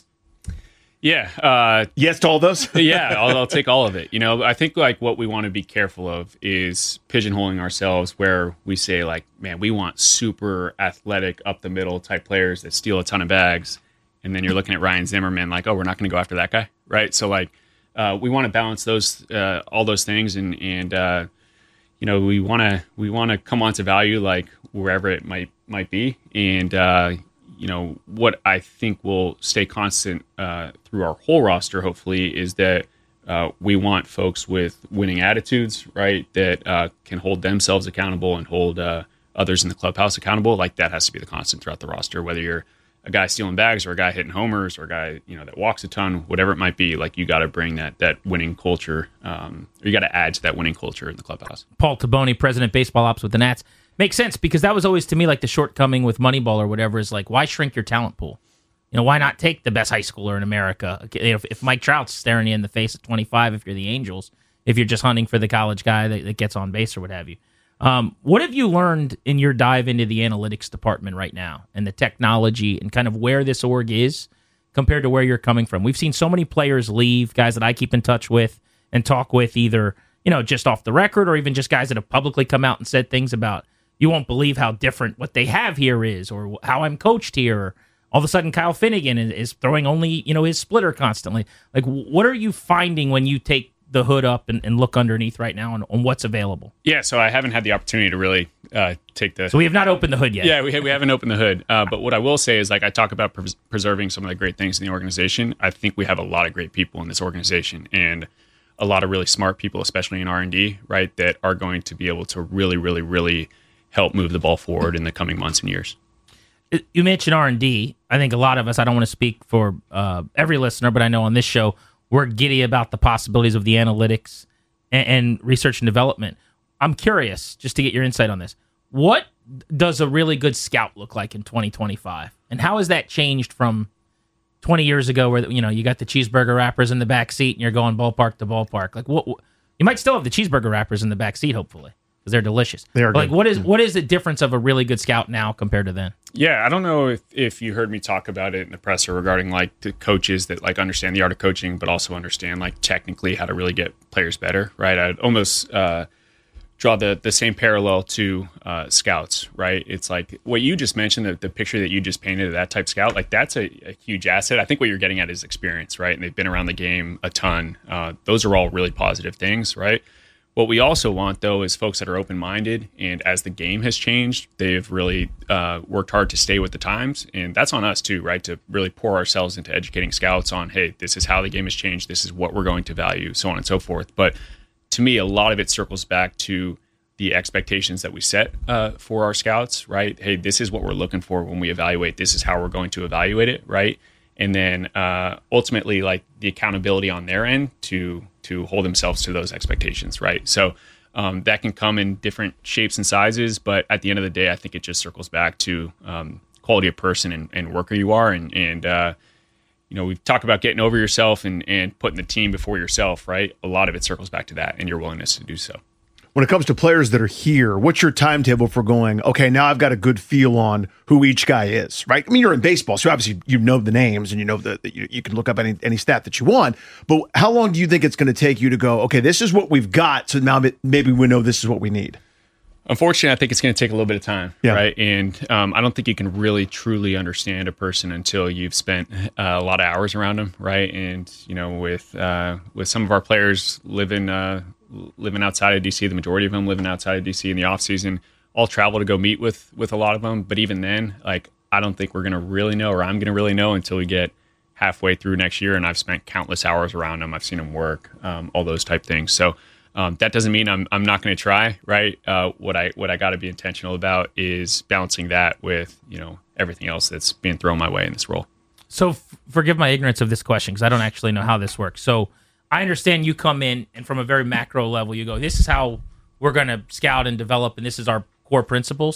Yeah. Uh, yes to all those? yeah, I'll, I'll take all of it. You know, I think like what we want to be careful of is pigeonholing ourselves where we say like, man, we want super athletic up the middle type players that steal a ton of bags. And then you're looking at Ryan Zimmerman like, oh, we're not going to go after that guy. Right. So like uh, we want to balance those, uh, all those things. And, and uh, you know, we want to, we want to come onto value like wherever it might, might be. And, uh, you know, what I think will stay constant uh, through our whole roster, hopefully, is that uh, we want folks with winning attitudes, right, that uh, can hold themselves accountable and hold uh, others in the clubhouse accountable. Like that has to be the constant throughout the roster, whether you're a guy stealing bags or a guy hitting homers or a guy, you know, that walks a ton, whatever it might be. Like you got to bring that that winning culture, um, or you got to add to that winning culture in the clubhouse. Paul Taboni, President Baseball Ops with the Nats. Makes sense because that was always to me like the shortcoming with Moneyball or whatever is like, why shrink your talent pool? You know, why not take the best high schooler in America? If, if Mike Trout's staring you in the face at twenty-five, if you're the Angels, if you're just hunting for the college guy that, that gets on base or what have you. Um, what have you learned in your dive into the analytics department right now and the technology and kind of where this org is compared to where you're coming from? We've seen so many players leave, guys that I keep in touch with and talk with either, you know, just off the record or even just guys that have publicly come out and said things about, you won't believe how different what they have here is or how I'm coached here. Or all of a sudden, Kyle Finnegan is throwing only, you know, his splitter constantly. Like, what are you finding when you take the hood up and, and look underneath right now on, on what's available? Yeah, so I haven't had the opportunity to really uh, take the... So we have not opened the hood yet. Yeah, we, ha- we haven't opened the hood. Uh, but what I will say is, like, I talk about pres- preserving some of the great things in the organization. I think we have a lot of great people in this organization and a lot of really smart people, especially in R and D, right, that are going to be able to really, really, really help move the ball forward in the coming months and years. You mentioned R and D. I think a lot of us, I don't want to speak for uh, every listener, but I know on this show, we're giddy about the possibilities of the analytics and, and research and development. I'm curious, just to get your insight on this, what does a really good scout look like in twenty twenty-five? And how has that changed from twenty years ago where, you know, you got the cheeseburger wrappers in the back seat and you're going ballpark to ballpark? Like, what, what you might still have the cheeseburger wrappers in the back seat, hopefully, because they're delicious. They are but like, good. what is what is the difference of a really good scout now compared to then? Yeah, I don't know if, if you heard me talk about it in the presser regarding like the coaches that like understand the art of coaching, but also understand like technically how to really get players better, right? I'd almost uh, draw the, the same parallel to uh, scouts, right? It's like what you just mentioned, the, the picture that you just painted of that type scout, like that's a, a huge asset. I think what you're getting at is experience, right? And they've been around the game a ton. Uh, those are all really positive things, right? What we also want, though, is folks that are open-minded, and as the game has changed, they've really uh, worked hard to stay with the times, and that's on us, too, right, to really pour ourselves into educating scouts on, hey, this is how the game has changed, this is what we're going to value, so on and so forth. But to me, a lot of it circles back to the expectations that we set uh, for our scouts, right? Hey, this is what we're looking for when we evaluate. This is how we're going to evaluate it, right? And then uh, ultimately, like the accountability on their end to to hold themselves to those expectations, right? So um, that can come in different shapes and sizes, but at the end of the day, I think it just circles back to um, quality of person and, and worker you are. And, and uh, you know, we talk about getting over yourself and, and putting the team before yourself, right? A lot of it circles back to that and your willingness to do so. When it comes to players that are here, what's your timetable for going, okay, now I've got a good feel on who each guy is, right? I mean, you're in baseball, so obviously you know the names and you know that you, you can look up any, any stat that you want, but how long do you think it's going to take you to go, okay, this is what we've got, so now maybe we know this is what we need? Unfortunately, I think it's going to take a little bit of time, yeah. right? And um, I don't think you can really truly understand a person until you've spent uh, a lot of hours around them, right? And you know, with uh, with some of our players living uh, living outside of D C, the majority of them living outside of D C in the off season, I'll travel to go meet with with a lot of them. But even then, like I don't think we're going to really know, or I'm going to really know until we get halfway through next year, and I've spent countless hours around them. I've seen them work, um, all those type things. So. Um, that doesn't mean I'm I'm not going to try, right? Uh, what I what I got to be intentional about is balancing that with you know everything else that's being thrown my way in this role. So f- forgive my ignorance of this question because I don't actually know how this works. So I understand you come in and from a very macro level, you go, this is how we're going to scout and develop, and this is our core principles.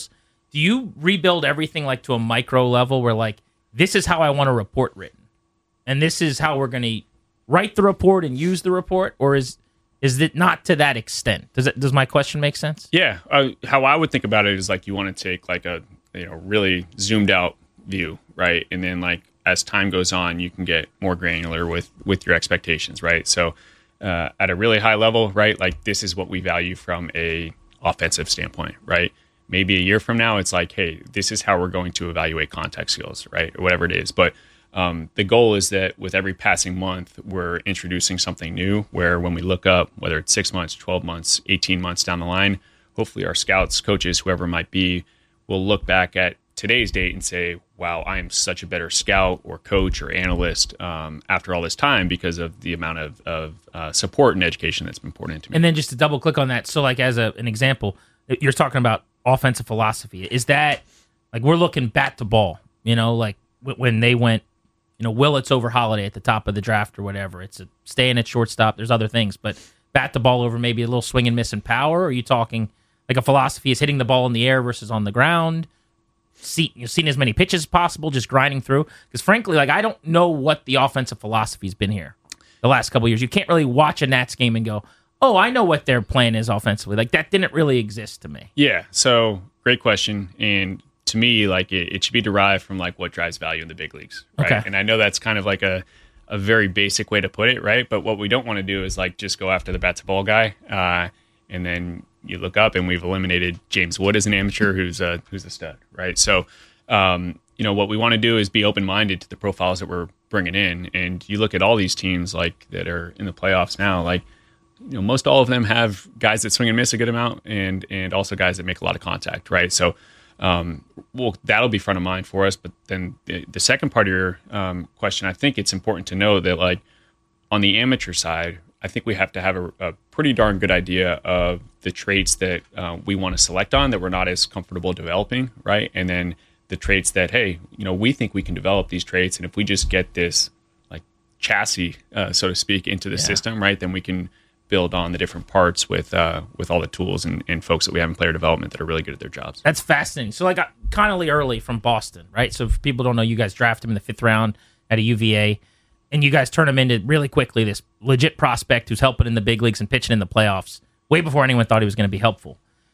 do you rebuild everything like to a micro level where like this is how I want a report written, and this is how we're going to write the report and use the report, or is is it not to that extent? Does it? Does my question make sense? Yeah, uh, how I would think about it is like you want to take like a you know really zoomed out view, right? And then like as time goes on, you can get more granular with with your expectations, right? So uh, at a really high level, right? Like this is what we value from a offensive standpoint, right? Maybe a year from now, it's like, hey, this is how we're going to evaluate contact skills, right? Or whatever it is. But um, the goal is that with every passing month, we're introducing something new where when we look up, whether it's six months, twelve months, eighteen months down the line, hopefully our scouts, coaches, whoever it might be, will look back at today's date and say, wow, I am such a better scout or coach or analyst um, after all this time because of the amount of, of uh, support and education that's been poured into me. And then just to double click on that, so like as a, an example, you're talking about offensive philosophy. Is that like we're looking bat to ball, you know, like w- when they went, you know, Willits over Holiday at the top of the draft or whatever. It's a staying at shortstop. There's other things, but bat the ball over maybe a little swing and miss and power. Or are you talking like a philosophy is hitting the ball in the air versus on the ground? See, you've seen as many pitches as possible, just grinding through. Because frankly, like I don't know what the offensive philosophy has been here the last couple of years. You can't really watch a Nats game and go, oh, I know what their plan is offensively. Like that didn't really exist to me. Yeah. So great question. And to me, like it, it should be derived from like what drives value in the big leagues. Right. Okay. And I know that's kind of like a, a very basic way to put it. Right. But what we don't want to do is like just go after the bat to ball guy. Uh, and then you look up and we've eliminated James Wood as an amateur who's a, who's a stud. Right. So, um, you know, what we want to do is be open-minded to the profiles that we're bringing in. And you look at all these teams like that are in the playoffs now, like, you know, most all of them have guys that swing and miss a good amount, and and also guys that make a lot of contact, right? So, um, well, that'll be front of mind for us. But then the, the second part of your um, question, I think it's important to know that, like, on the amateur side, I think we have to have a, a pretty darn good idea of the traits that uh, we want to select on that we're not as comfortable developing, right? And then the traits that, hey, you know, we think we can develop these traits, and if we just get this like chassis, uh, so to speak, into the Yeah. system, right, then we can build on the different parts with uh, with all the tools and, and folks that we have in player development that are really good at their jobs. That's fascinating. So, like, uh, Connolly Early from Boston, right? So, if people don't know, you guys draft him in the fifth round at a U V A, and you guys turn him into really quickly this legit prospect who's helping in the big leagues and pitching in the playoffs way before anyone thought he was going to be helpful.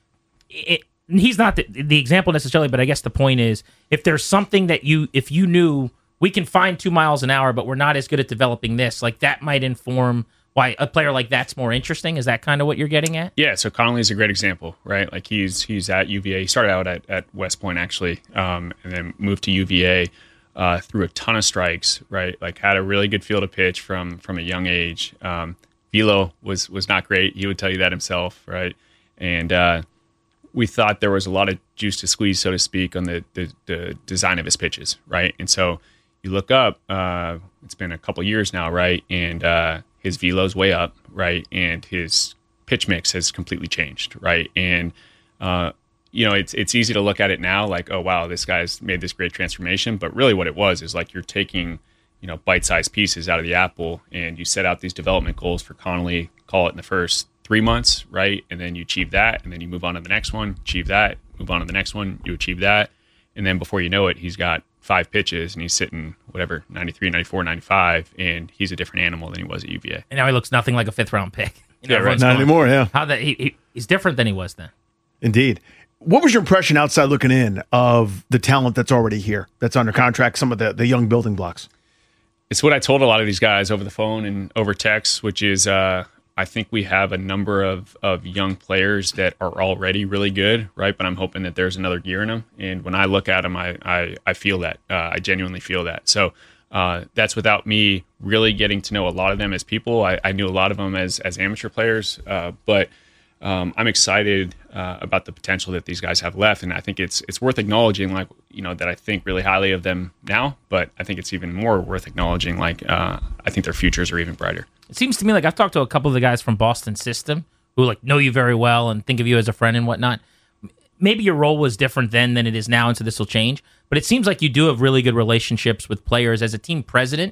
It, he's not the, the example necessarily, but I guess the point is, if there's something that you, if you knew we can find two miles an hour, but we're not as good at developing this, like that might inform why a player like that's more interesting. Is that kind of what you're getting at? Yeah, so Connolly is a great example, right? Like he's he's at U V A. He started out at, at West Point actually, um, and then moved to U V A, uh, threw a ton of strikes, right? Like had a really good feel to pitch from from a young age. Um, velo was was not great. He would tell you that himself, right? And uh, we thought there was a lot of juice to squeeze, so to speak, on the the, the design of his pitches, right? And so you look up. Uh, it's been a couple years now, right? And uh, his velo's way up, right? And his pitch mix has completely changed, right? And, uh, you know, it's it's easy to look at it now like, oh, wow, this guy's made this great transformation. But really what it was is like you're taking, you know, bite-sized pieces out of the apple and you set out these development goals for Connolly, call it in the first three months, right? And then you achieve that. And then you move on to the next one, achieve that, move on to the next one, you achieve that. And then before you know it, he's got five pitches and he's sitting whatever ninety-three, ninety-four, ninety-five, and he's a different animal than he was at U V A. And now he looks nothing like a fifth round pick. You know, Yeah, right. everyone's Not going, anymore, yeah. How that he, he he's different than he was then. Indeed. What was your impression outside looking in of the talent that's already here, that's under contract, some of the, the young building blocks? It's what I told a lot of these guys over the phone and over text, which is uh, I think we have a number of, of young players that are already really good, right? But I'm hoping that there's another gear in them. And when I look at them, I, I, I feel that. Uh, I genuinely feel that. So uh, that's without me really getting to know a lot of them as people. I, I knew a lot of them as, as amateur players, uh, but um, I'm excited uh, about the potential that these guys have left. And I think it's it's worth acknowledging, like, you know, that I think really highly of them now, but I think it's even more worth acknowledging, like, uh, I think their futures are even brighter. It seems to me like I've talked to a couple of the guys from Boston System who like know you very well and think of you as a friend and whatnot. Maybe your role was different then than it is now, and so this will change. But it seems like you do have really good relationships with players as a team president.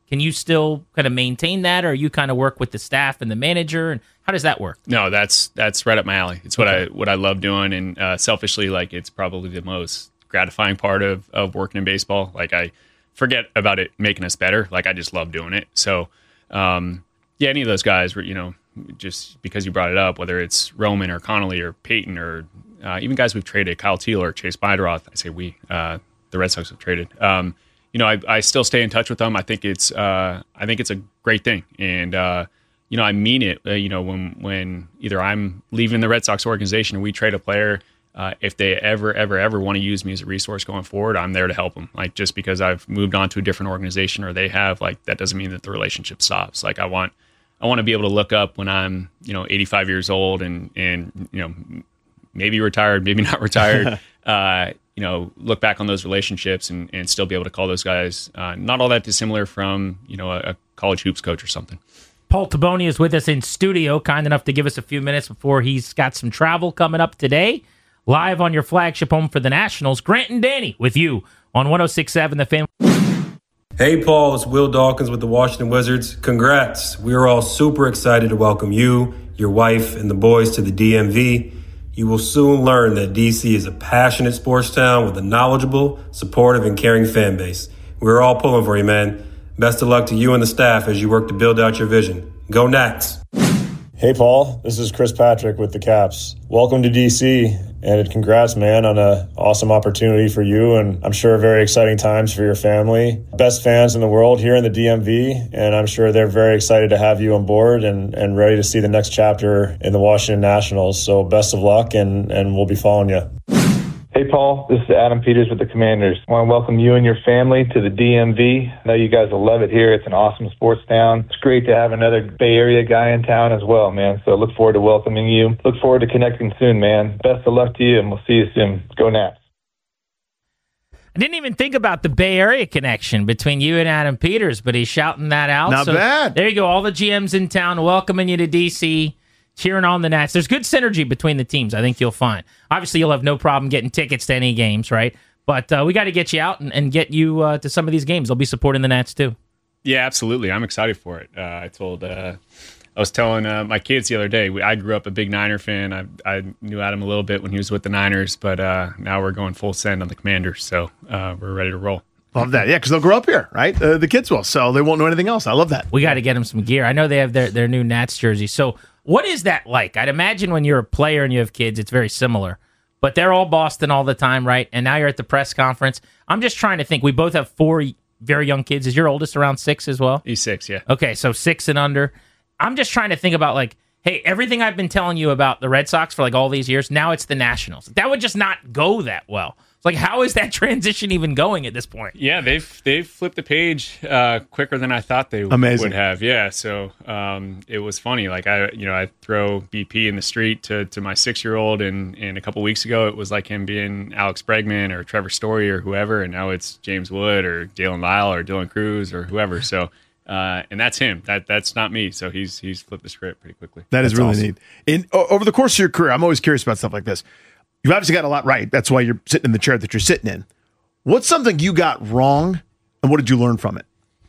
Can you still kind of maintain that, or you kind of work with the staff and the manager? And how does that work? No, that's that's right up my alley. It's what I what I love doing, and uh, selfishly, like it's probably the most gratifying part of of working in baseball. Like I forget about it making us better. Like I just love doing it. So um, yeah, any of those guys were, you know, just because you brought it up, whether it's Roman or Connolly or Peyton or uh, even guys we've traded, Kyle Teel or Chase Bideroth. I say we, uh, the Red Sox have traded. Um, you know, I, I still stay in touch with them. I think it's uh, I think it's a great thing, and uh, you know, I mean it. Uh, you know, when when either I'm leaving the Red Sox organization or we trade a player, uh, if they ever ever ever want to use me as a resource going forward, I'm there to help them. Like just because I've moved on to a different organization or they have, like that doesn't mean that the relationship stops. Like I want I want to be able to look up when I'm you know eighty-five years old and and you know maybe retired, maybe not retired. uh, you know, look back on those relationships and, and still be able to call those guys uh, not all that dissimilar from, you know, a, a college hoops coach or something. Paul Taboni is with us in studio, kind enough to give us a few minutes before he's got some travel coming up today. Live on your flagship home for the Nationals, Grant and Danny with you on one oh six point seven The Fan. Hey, Paul, it's Will Dawkins with the Washington Wizards. Congrats. We are all super excited to welcome you, your wife, and the boys to the D M V. You will soon learn that D C is a passionate sports town with a knowledgeable, supportive, and caring fan base. We're all pulling for you, man. Best of luck to you and the staff as you work to build out your vision. Go Nats! Hey, Paul. This is Chris Patrick with the Caps. Welcome to D C, and congrats, man, on an awesome opportunity for you, and I'm sure very exciting times for your family. Best fans in the world here in the D M V, and I'm sure they're very excited to have you on board and, and ready to see the next chapter in the Washington Nationals. So best of luck, and, and we'll be following you. Hey, Paul, this is Adam Peters with the Commanders. I want to welcome you and your family to the D M V. I know you guys will love it here. It's an awesome sports town. It's great to have another Bay Area guy in town as well, man. So look forward to welcoming you. Look forward to connecting soon, man. Best of luck to you, and we'll see you soon. Go Nats. I didn't even think about the Bay Area connection between you and Adam Peters, but he's shouting that out. Not so bad. There you go. All the G Ms in town welcoming you to D C, cheering on the Nats. There's good synergy between the teams, I think you'll find. Obviously, you'll have no problem getting tickets to any games, right? But uh, we got to get you out and, and get you uh, to some of these games. They'll be supporting the Nats, too. Yeah, absolutely. I'm excited for it. Uh, I told, uh, I was telling uh, my kids the other day, we, I grew up a big Niner fan. I, I knew Adam a little bit when he was with the Niners, but uh, now we're going full send on the Commanders, so uh, we're ready to roll. Love that. Yeah, because they'll grow up here, right? Uh, the kids will, so they won't know anything else. I love that. We got to get them some gear. I know they have their, their new Nats jersey. So what is that like? I'd imagine when you're a player and you have kids, it's very similar. But they're all Boston all the time, right? And now you're at the press conference. I'm just trying to think. We both have four very young kids. Is your oldest around six as well? He's six, yeah. Okay, so six and under. I'm just trying to think about, like, hey, everything I've been telling you about the Red Sox for, like, all these years, now it's the Nationals. That would just not go that well. It's like, how is that transition even going at this point? Yeah, they've they've flipped the page uh, quicker than I thought they Amazing. would have. Yeah, so um, it was funny. Like I, you know, I throw B P in the street to, to my six year old, and, and a couple weeks ago it was like him being Alex Bregman or Trevor Story or whoever, and now it's James Wood or Dalen Lyle or Dylan Cruz or whoever. So, uh, and that's him. That that's not me. So he's he's flipped the script pretty quickly. That is That's really awesome. neat. In o- over the course of your career, I'm always curious about stuff like this. You've obviously got a lot right. That's why you're sitting in the chair that you're sitting in. What's something you got wrong, and what did you learn from it?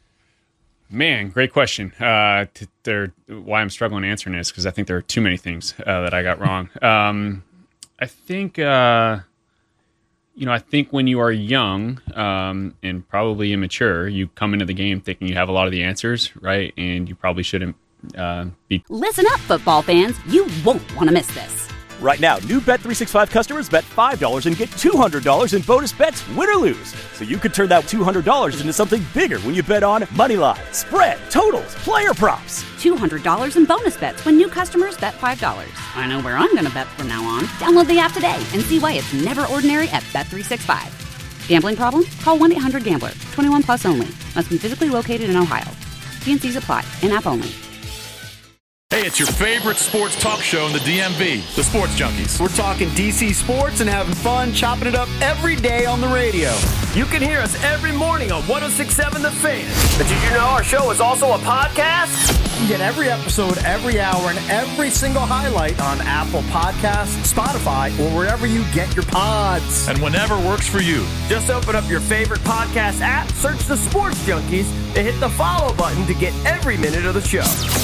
Man, great question. Uh, t- there, why I'm struggling answering this because I think there are too many things uh, that I got wrong. Um, I think, uh, you know, I think when you are young um, and probably immature, you come into the game thinking you have a lot of the answers, right? And you probably shouldn't uh, be. Listen up, football fans. You won't want to miss this. Right now, new Bet three sixty-five customers bet five dollars and get two hundred dollars in bonus bets, win or lose. So you could turn that two hundred dollars into something bigger when you bet on Moneyline, spread, totals, player props. two hundred dollars in bonus bets when new customers bet five dollars. I know where I'm going to bet from now on. Download the app today and see why it's never ordinary at Bet three sixty-five. Gambling problem? Call one eight hundred gambler. twenty-one plus only. Must be physically located in Ohio. T and C's apply. In-app only. Hey, it's your favorite sports talk show in the D M V, the Sports Junkies. We're talking D C sports and having fun, chopping it up every day on the radio. You can hear us every morning on one oh six point seven The Fan. But did you know our show is also a podcast? You get every episode, every hour, and every single highlight on Apple Podcasts, Spotify, or wherever you get your pods. And whenever works for you. Just open up your favorite podcast app, search The Sports Junkies, and hit the follow button to get every minute of the show.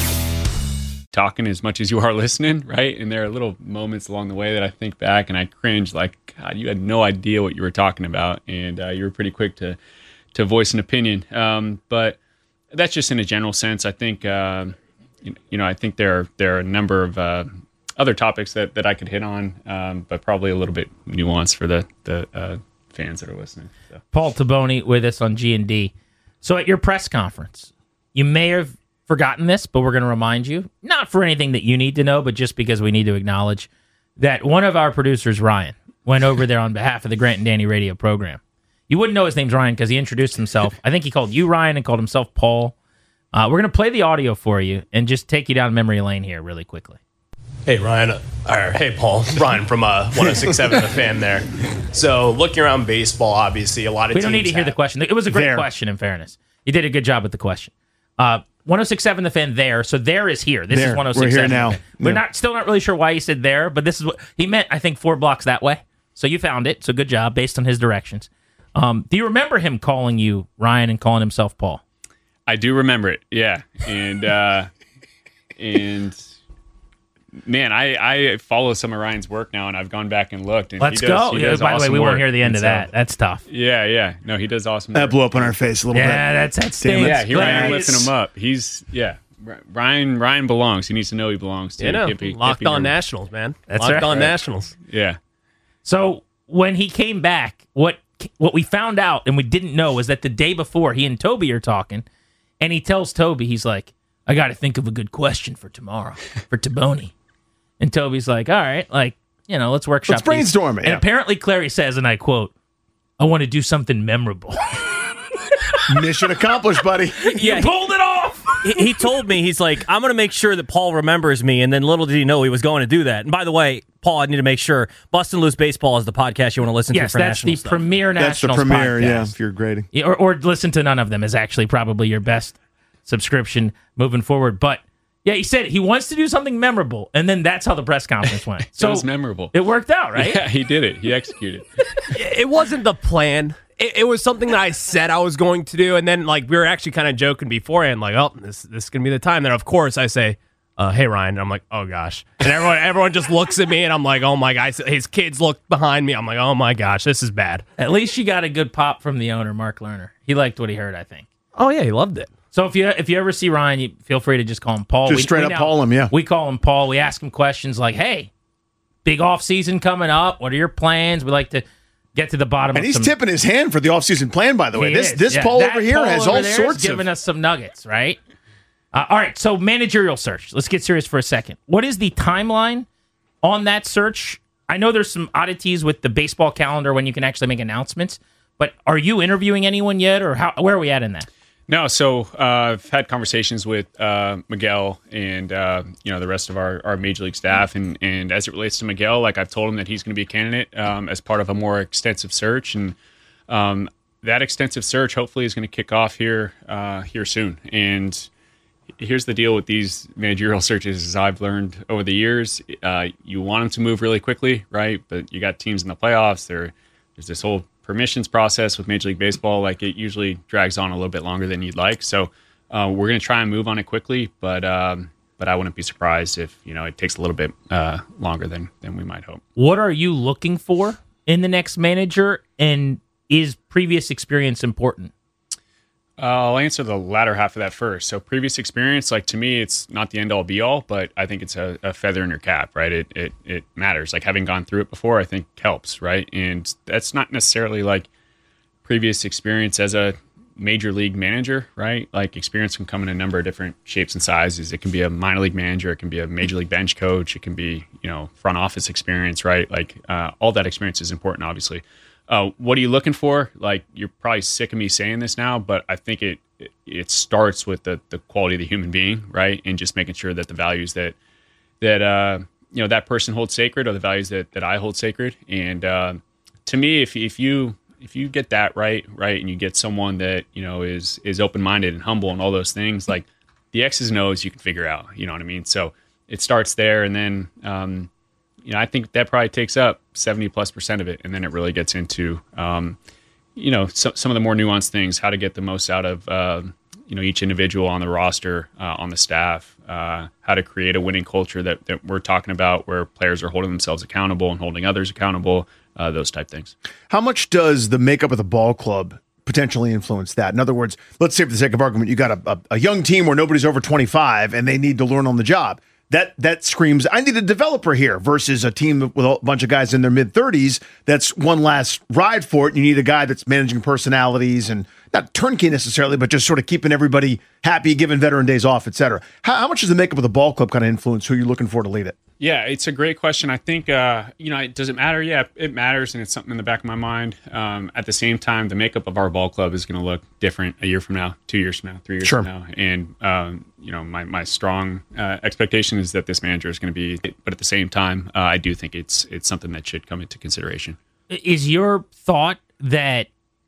Talking as much as you are listening, right? And there are little moments along the way that I think back and I cringe, like, God, you had no idea what you were talking about, and uh, you were pretty quick to to voice an opinion. Um, but that's just in a general sense. I think, uh, you, you know, I think there are, there are a number of uh, other topics that, that I could hit on, um, but probably a little bit nuanced for the the uh, fans that are listening. So. Paul Taboni with us on G and D. So at your press conference, you may have forgotten this, but we're going to remind you, not for anything that you need to know, but just because we need to acknowledge that one of our producers, Ryan, went over there on behalf of the Grant and Danny radio program. You wouldn't know his name's Ryan because he introduced himself. I think he called you Ryan and called himself Paul. Uh, we're going to play the audio for you and just take you down memory lane here really quickly. Hey, Ryan. Uh, or, hey, Paul. Ryan from uh, one oh six point seven The Fan there. So looking around baseball, obviously, a lot of We teams don't need to hear have- the question. It was a great There. question, in fairness. You did a good job with the question. Uh, one oh six point seven The Fan there. So there is here. This There. is one oh six We're point seven here now. The Fan. We're Yeah. not still not really sure why he said there, but this is what he meant, I think, four blocks that way. So you found it. So good job based on his directions. Um, do you remember him calling you Ryan and calling himself Paul? I do remember it, yeah. And, uh, and man, I, I follow some of Ryan's work now, and I've gone back and looked. And Let's he does, go. He Yeah, does by the way, awesome we won't work. hear the end And of so- that. That's tough. Yeah, yeah. No, he does awesome That work. blew up in our face a little Yeah, bit. that's that Damn stinks. it. Yeah, here I am Please. lifting him up. He's, yeah. Ryan Ryan belongs. He needs to know he belongs to You know, Hippie, locked hippie on group. Nationals, man. That's locked right. on Right. Nationals. Yeah. So when he came back, what what we found out and we didn't know was that the day before he and Toby are talking, and he tells Toby, he's like, I got to think of a good question for tomorrow for Taboni. And Toby's like, all right, like, you know, let's workshop. Let's brainstorm these. it, And yeah. apparently Clary says, and I quote, I want to do something memorable. Mission accomplished, buddy. You pulled it off. he, he told me, he's like, I'm going to make sure that Paul remembers me. And then little did he know he was going to do that. And by the way, Paul, I need to make sure Bustin' Loose Baseball is the podcast you want to listen Yes, to for that's national the stuff. premier That's the Nationals premiere, podcast. yeah, if you're grading. Yeah, or, or listen to none of them is actually probably your best subscription moving forward. But yeah, he said he wants to do something memorable, and then that's how the press conference went. So So it was memorable. it worked out, right? Yeah, he did it. He executed. It wasn't the plan. It, it was something that I said I was going to do, and then like we were actually kind of joking beforehand, like, "Oh, this this is gonna be the time." Then of course I say, uh, "Hey Ryan," and I'm like, "Oh gosh," and everyone everyone just looks at me, and I'm like, "Oh my gosh!" His kids look behind me. I'm like, "Oh my gosh, this is bad." At least you got a good pop from the owner, Mark Lerner. He liked what he heard, I think. Oh yeah, he loved it. So if you if you ever see Ryan, you feel free to just call him Paul. Just straight up Paul him, yeah. We call him Paul. We ask him questions like, "Hey, big off season coming up. What are your plans?" We like to get to the bottom. And of he's some, tipping his hand for the offseason plan, by the way. He This is, this yeah. Paul That over here Paul has over all there is sorts of. giving us some nuggets, right? Uh, all right, so managerial search. Let's get serious for a second. What is the timeline on that search? I know there's some oddities with the baseball calendar when you can actually make announcements, but are you interviewing anyone yet, or how? Where are we at in that? No, so uh, I've had conversations with uh, Miguel and uh, you know the rest of our, our major league staff, and, and as it relates to Miguel, like I've told him that he's going to be a candidate um, as part of a more extensive search, and um, that extensive search hopefully is going to kick off here uh, here soon. And here's the deal with these managerial searches: as I've learned over the years, uh, you want them to move really quickly, right? But you got teams in the playoffs. There, there's this whole permissions process with Major League Baseball. Like it usually drags on a little bit longer than you'd like. So uh, we're going to try and move on it quickly, but um, but I wouldn't be surprised if you know it takes a little bit uh, longer than than we might hope. What are you looking for in the next manager, and is previous experience important? Uh, I'll answer the latter half of that first. So previous experience, like to me, it's not the end all be all, but I think it's a, a feather in your cap, right? It, it it matters. Like having gone through it before, I think helps, right? And that's not necessarily like previous experience as a major league manager, right? Like experience can come in a number of different shapes and sizes. It can be a minor league manager, it can be a major league bench coach, it can be, you know, front office experience, right? Like uh, all that experience is important, obviously. uh, what are you looking for? Like, you're probably sick of me saying this now, but I think it it starts with the the quality of the human being, right? And just making sure that the values that that uh, you know that person holds sacred are the values that that I hold sacred. And uh, to me, if if you if you get that right, right, and you get someone that you know is is open minded and humble and all those things, like the X's and O's you can figure out. You know what I mean? So it starts there, and then um, you know I think that probably takes up seventy plus percent of it, and then it really gets into um, you know so, some of the more nuanced things, how to get the most out of uh, you know each individual on the roster, uh, on the staff, uh, how to create a winning culture that, that we're talking about, where players are holding themselves accountable and holding others accountable, uh, those type things. How much does the makeup of the ball club potentially influence that? In other words, let's say for the sake of argument, you got a, a, a young team where nobody's over twenty-five and they need to learn on the job. That that screams, I need a developer here, versus a team with a bunch of guys in their mid-thirties that's one last ride for it. You need a guy that's managing personalities and not turnkey necessarily, but just sort of keeping everybody happy, giving veteran days off, et cetera. How, how much does the makeup of the ball club kind of influence who you're looking for to lead it? Yeah, it's a great question. I think, uh, you know, does it matter? Yeah, it matters, and it's something in the back of my mind. Um, at the same time, the makeup of our ball club is going to look different a year from now, two years from now, three years Sure. from now. And, um, you know, my, my strong uh, expectation is that this manager is going to be, but at the same time, uh, I do think it's it's something that should come into consideration. Is your thought that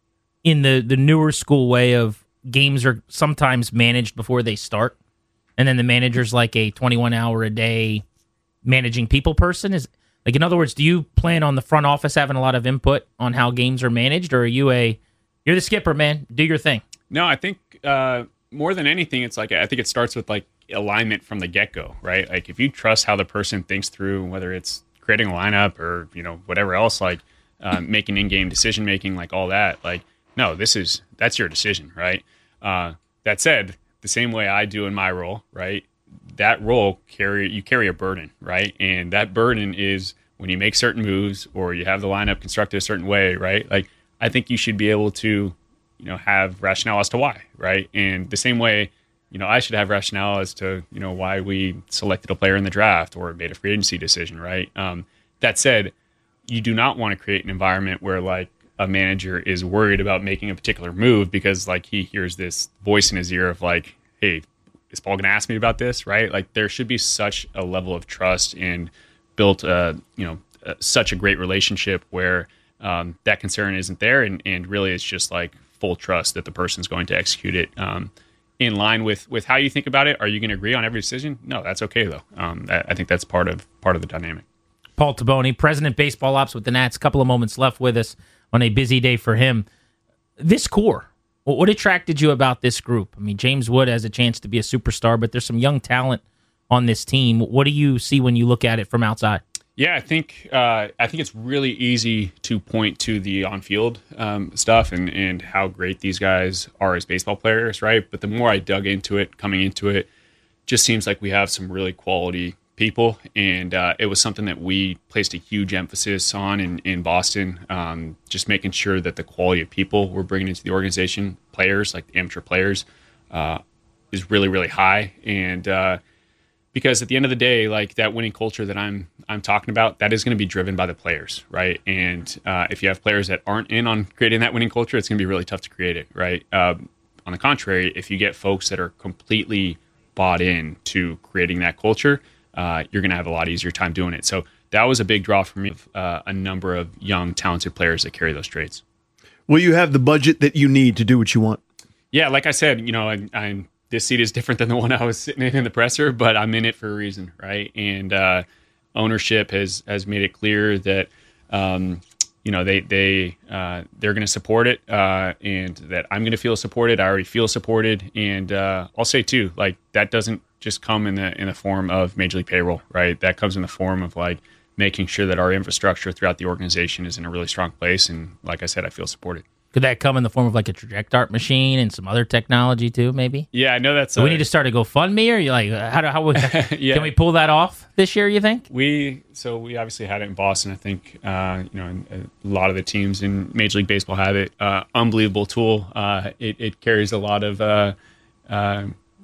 in the, the newer school way of games are sometimes managed before they start, and then the manager's like a twenty-one hour a day managing people person? Is like, in other words, do you plan on the front office having a lot of input on how games are managed, or are you a you're the skipper, man, do your thing? No, I think uh, more than anything, it's like I think it starts with like alignment from the get go, right? Like if you trust how the person thinks through, whether it's creating a lineup or you know whatever else, like uh, making in-game decision making, like all that, like no, this is that's your decision, right? Uh, that said, the same way I do in my role, right? That role carry you carry a burden, right? And that burden is when you make certain moves or you have the lineup constructed a certain way, right? Like I think you should be able to, you know, have rationale as to why, right? And the same way, you know, I should have rationale as to, you know, why we selected a player in the draft or made a free agency decision, right? Um, that said, you do not want to create an environment where like a manager is worried about making a particular move because like he hears this voice in his ear of like, hey, is Paul going to ask me about this, right? Like there should be such a level of trust and built, uh, you know, uh, such a great relationship where um, that concern isn't there. And, and really it's just like full trust that the person's going to execute it um, in line with, with how you think about it. Are you going to agree on every decision? No, that's okay though. Um, I, I think that's part of, part of the dynamic. Paul Taboni, President Baseball Ops with the Nats, a couple of moments left with us on a busy day for him. This core, what attracted you about this group? I mean, James Wood has a chance to be a superstar, but there's some young talent on this team. What do you see when you look at it from outside? Yeah, I think uh, I think it's really easy to point to the on-field um, stuff and, and how great these guys are as baseball players, right? But the more I dug into it, coming into it, just seems like we have some really quality people, and uh, it was something that we placed a huge emphasis on in, in Boston, um, just making sure that the quality of people we're bringing into the organization, players, like the amateur players, uh, is really, really high. And uh, because at the end of the day, like that winning culture that I'm I'm talking about, that is going to be driven by the players, right? And uh, if you have players that aren't in on creating that winning culture, it's going to be really tough to create it, right? Uh, on the contrary, if you get folks that are completely bought in to creating that culture, Uh, you're going to have a lot easier time doing it. So that was a big draw for me, uh, a number of young, talented players that carry those traits. Will you have the budget that you need to do what you want? Yeah, like I said, you know, I, I'm, this seat is different than the one I was sitting in in the presser, but I'm in it for a reason, right? And uh, ownership has has made it clear that, um, you know, they they uh, they're going to support it, uh, and that I'm going to feel supported. I already feel supported, and uh, I'll say too, like that doesn't just come in the in the form of Major League payroll, right? That comes in the form of like making sure that our infrastructure throughout the organization is in a really strong place. And like I said, I feel supported. Could that come in the form of like a Trajectart machine and some other technology too, maybe? Yeah, I know that's. Do we a, need to start a GoFundMe, or you like how do how would, yeah. can we pull that off this year? You think? We so we obviously had it in Boston. I think uh, you know a lot of the teams in Major League Baseball have it. Uh, unbelievable tool. Uh, it, it carries a lot of. Uh, uh,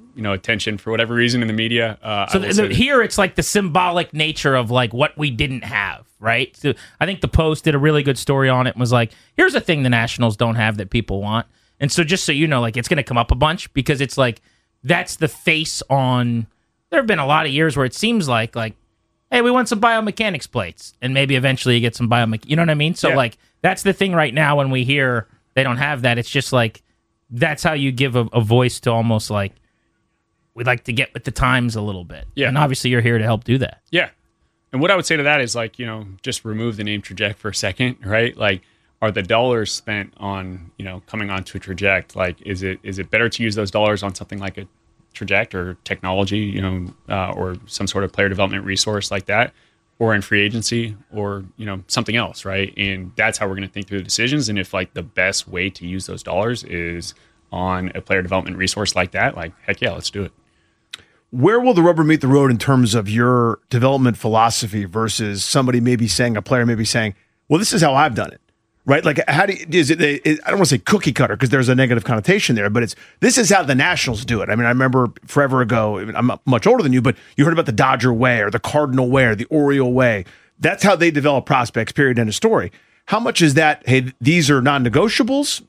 you know, attention for whatever reason in the media. Uh, So I will the, say the, that- here it's like the symbolic nature of like what we didn't have, right? So I think the Post did a really good story on it and was like, here's a thing the Nationals don't have that people want. And so just so you know, like it's going to come up a bunch because it's like that's the face on. There have been a lot of years where it seems like like, hey, we want some biomechanics plates, and maybe eventually you get some biomech. You know what I mean? So Yeah. like that's the thing right now when we hear they don't have that. It's just like that's how you give a, a voice to almost like we'd like to get with the times a little bit. Yeah. And obviously you're here to help do that. Yeah. And what I would say to that is like, you know, just remove the name Traject for a second, right? Like, are the dollars spent on, you know, coming onto a Traject, like, is it is it better to use those dollars on something like a Traject or technology, you know, uh, or some sort of player development resource like that, or in free agency, or, you know, something else, right? And that's how we're going to think through the decisions. And if like the best way to use those dollars is on a player development resource like that, like, heck yeah, let's do it. Where will the rubber meet the road in terms of your development philosophy versus somebody maybe saying, a player maybe saying, well, this is how I've done it, right? Like, how do you, is it, it I don't want to say cookie cutter because there's a negative connotation there, but it's, this is how the Nationals do it. I mean, I remember forever ago, I'm much older than you, but you heard about the Dodger way or the Cardinal way or the Oriole way. That's how they develop prospects, period, end of story. How much is that, hey, these are non-negotiables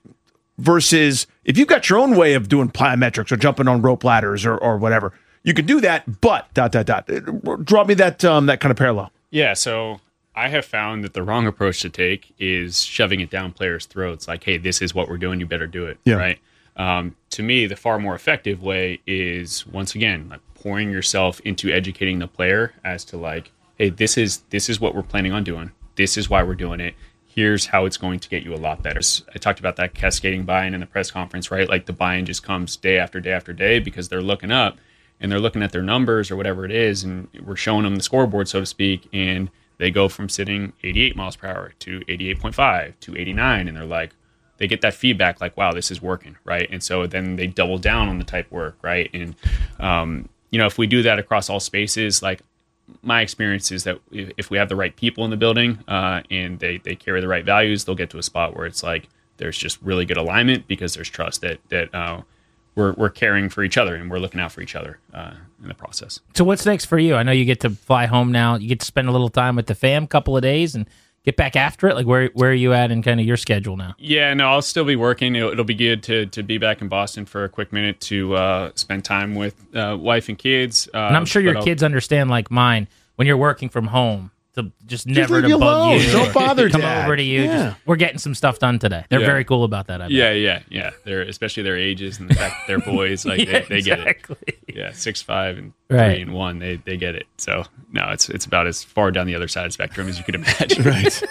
versus if you've got your own way of doing plyometrics or jumping on rope ladders or, or whatever, you can do that, but dot, dot, dot. Draw me that um, that kind of parallel. Yeah, so I have found that the wrong approach to take is shoving it down players' throats. Like, hey, this is what we're doing. You better do it. Yeah. Right. Um, to me, the far more effective way is, once again, like pouring yourself into educating the player as to like, hey, this is this is what we're planning on doing. This is why we're doing it. Here's how it's going to get you a lot better. I talked about that cascading buy-in in the press conference, right? Like the buy-in just comes day after day after day because they're looking up and they're looking at their numbers or whatever it is, and we're showing them the scoreboard, so to speak, and they go from sitting eighty-eight miles per hour to eighty-eight point five to eighty-nine, and they're like, they get that feedback like, wow, this is working, right? And so then they double down on the type work, right? And, um, you know, if we do that across all spaces, like my experience is that if we have the right people in the building uh, and they, they carry the right values, they'll get to a spot where it's like there's just really good alignment because there's trust that that uh, we're we're caring for each other and we're looking out for each other uh, in the process. So what's next for you? I know you get to fly home now. You get to spend a little time with the fam, couple of days, and get back after it. Like where where are you at in kind of your schedule now? Yeah, no, I'll still be working. It'll, it'll be good to to be back in Boston for a quick minute to uh, spend time with uh, wife and kids. Uh, And I'm sure your but I'll- kids understand, like mine, when you're working from home, to just never leave to you bug alone. you. Don't or bother come Dad. over to you. Yeah. Just, we're getting some stuff done today. They're Yeah. very cool about that. I bet. Yeah, yeah, yeah. They're especially their ages and the fact that they're boys, like Yeah, they, they get exactly. it. Yeah, six, five, and Right. three and one, they they get it. So no, it's it's about as far down the other side of the spectrum as you could imagine. Right.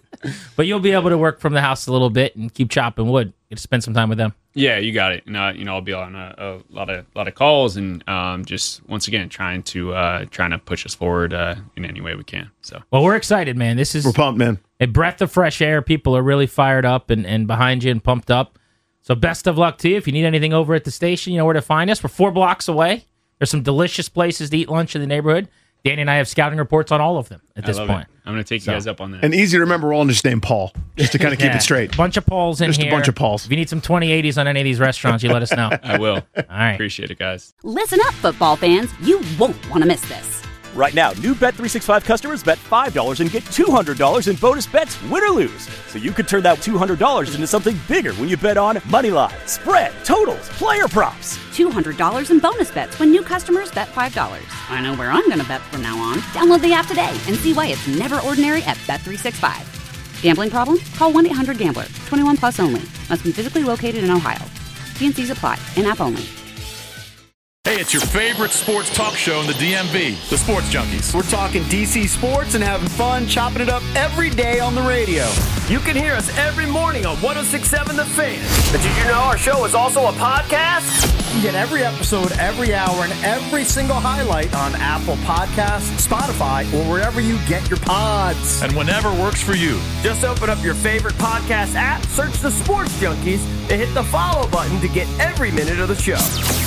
But you'll be able to work from the house a little bit and keep chopping wood. Get to spend some time with them. Yeah, you got it. And uh, you know, I'll be on a, a lot of lot of calls and um, just once again trying to uh, trying to push us forward uh, in any way we can. So Well, we're excited, man. This is We're pumped, man. a breath of fresh air. People are really fired up and, and behind you and pumped up. So best of luck to you. If you need anything over at the station, you know where to find us. We're four blocks away. There's some delicious places to eat lunch in the neighborhood. Danny and I have scouting reports on all of them at I this love point. it. I'm going to take So- you guys up on that. And easy to remember, we're all just named Paul, just to kind of keep Yeah. it straight. Bunch of Pauls in Just a here. bunch of Pauls. If you need some twenty eighties on any of these restaurants, you let us know. I will. All right. Appreciate it, guys. Listen up, football fans. You won't want to miss this. Right now, new Bet three sixty-five customers bet five dollars and get two hundred dollars in bonus bets, win or lose. So you could turn that two hundred dollars into something bigger when you bet on Moneyline, spread, totals, player props. two hundred dollars in bonus bets when new customers bet five dollars. I know where I'm going to bet from now on. Download the app today and see why it's never ordinary at Bet three sixty-five. Gambling problem? Call one eight hundred gambler. twenty-one plus only. Must be physically located in Ohio. T N Cs apply. In-app only. Hey, it's your favorite sports talk show in the D M V, the Sports Junkies. We're talking D C sports and having fun, chopping it up every day on the radio. You can hear us every morning on one oh six point seven The Fan. But did you know our show is also a podcast? You get every episode, every hour, and every single highlight on Apple Podcasts, Spotify, or wherever you get your pods. And whenever works for you. Just open up your favorite podcast app, search the Sports Junkies, and hit the follow button to get every minute of the show.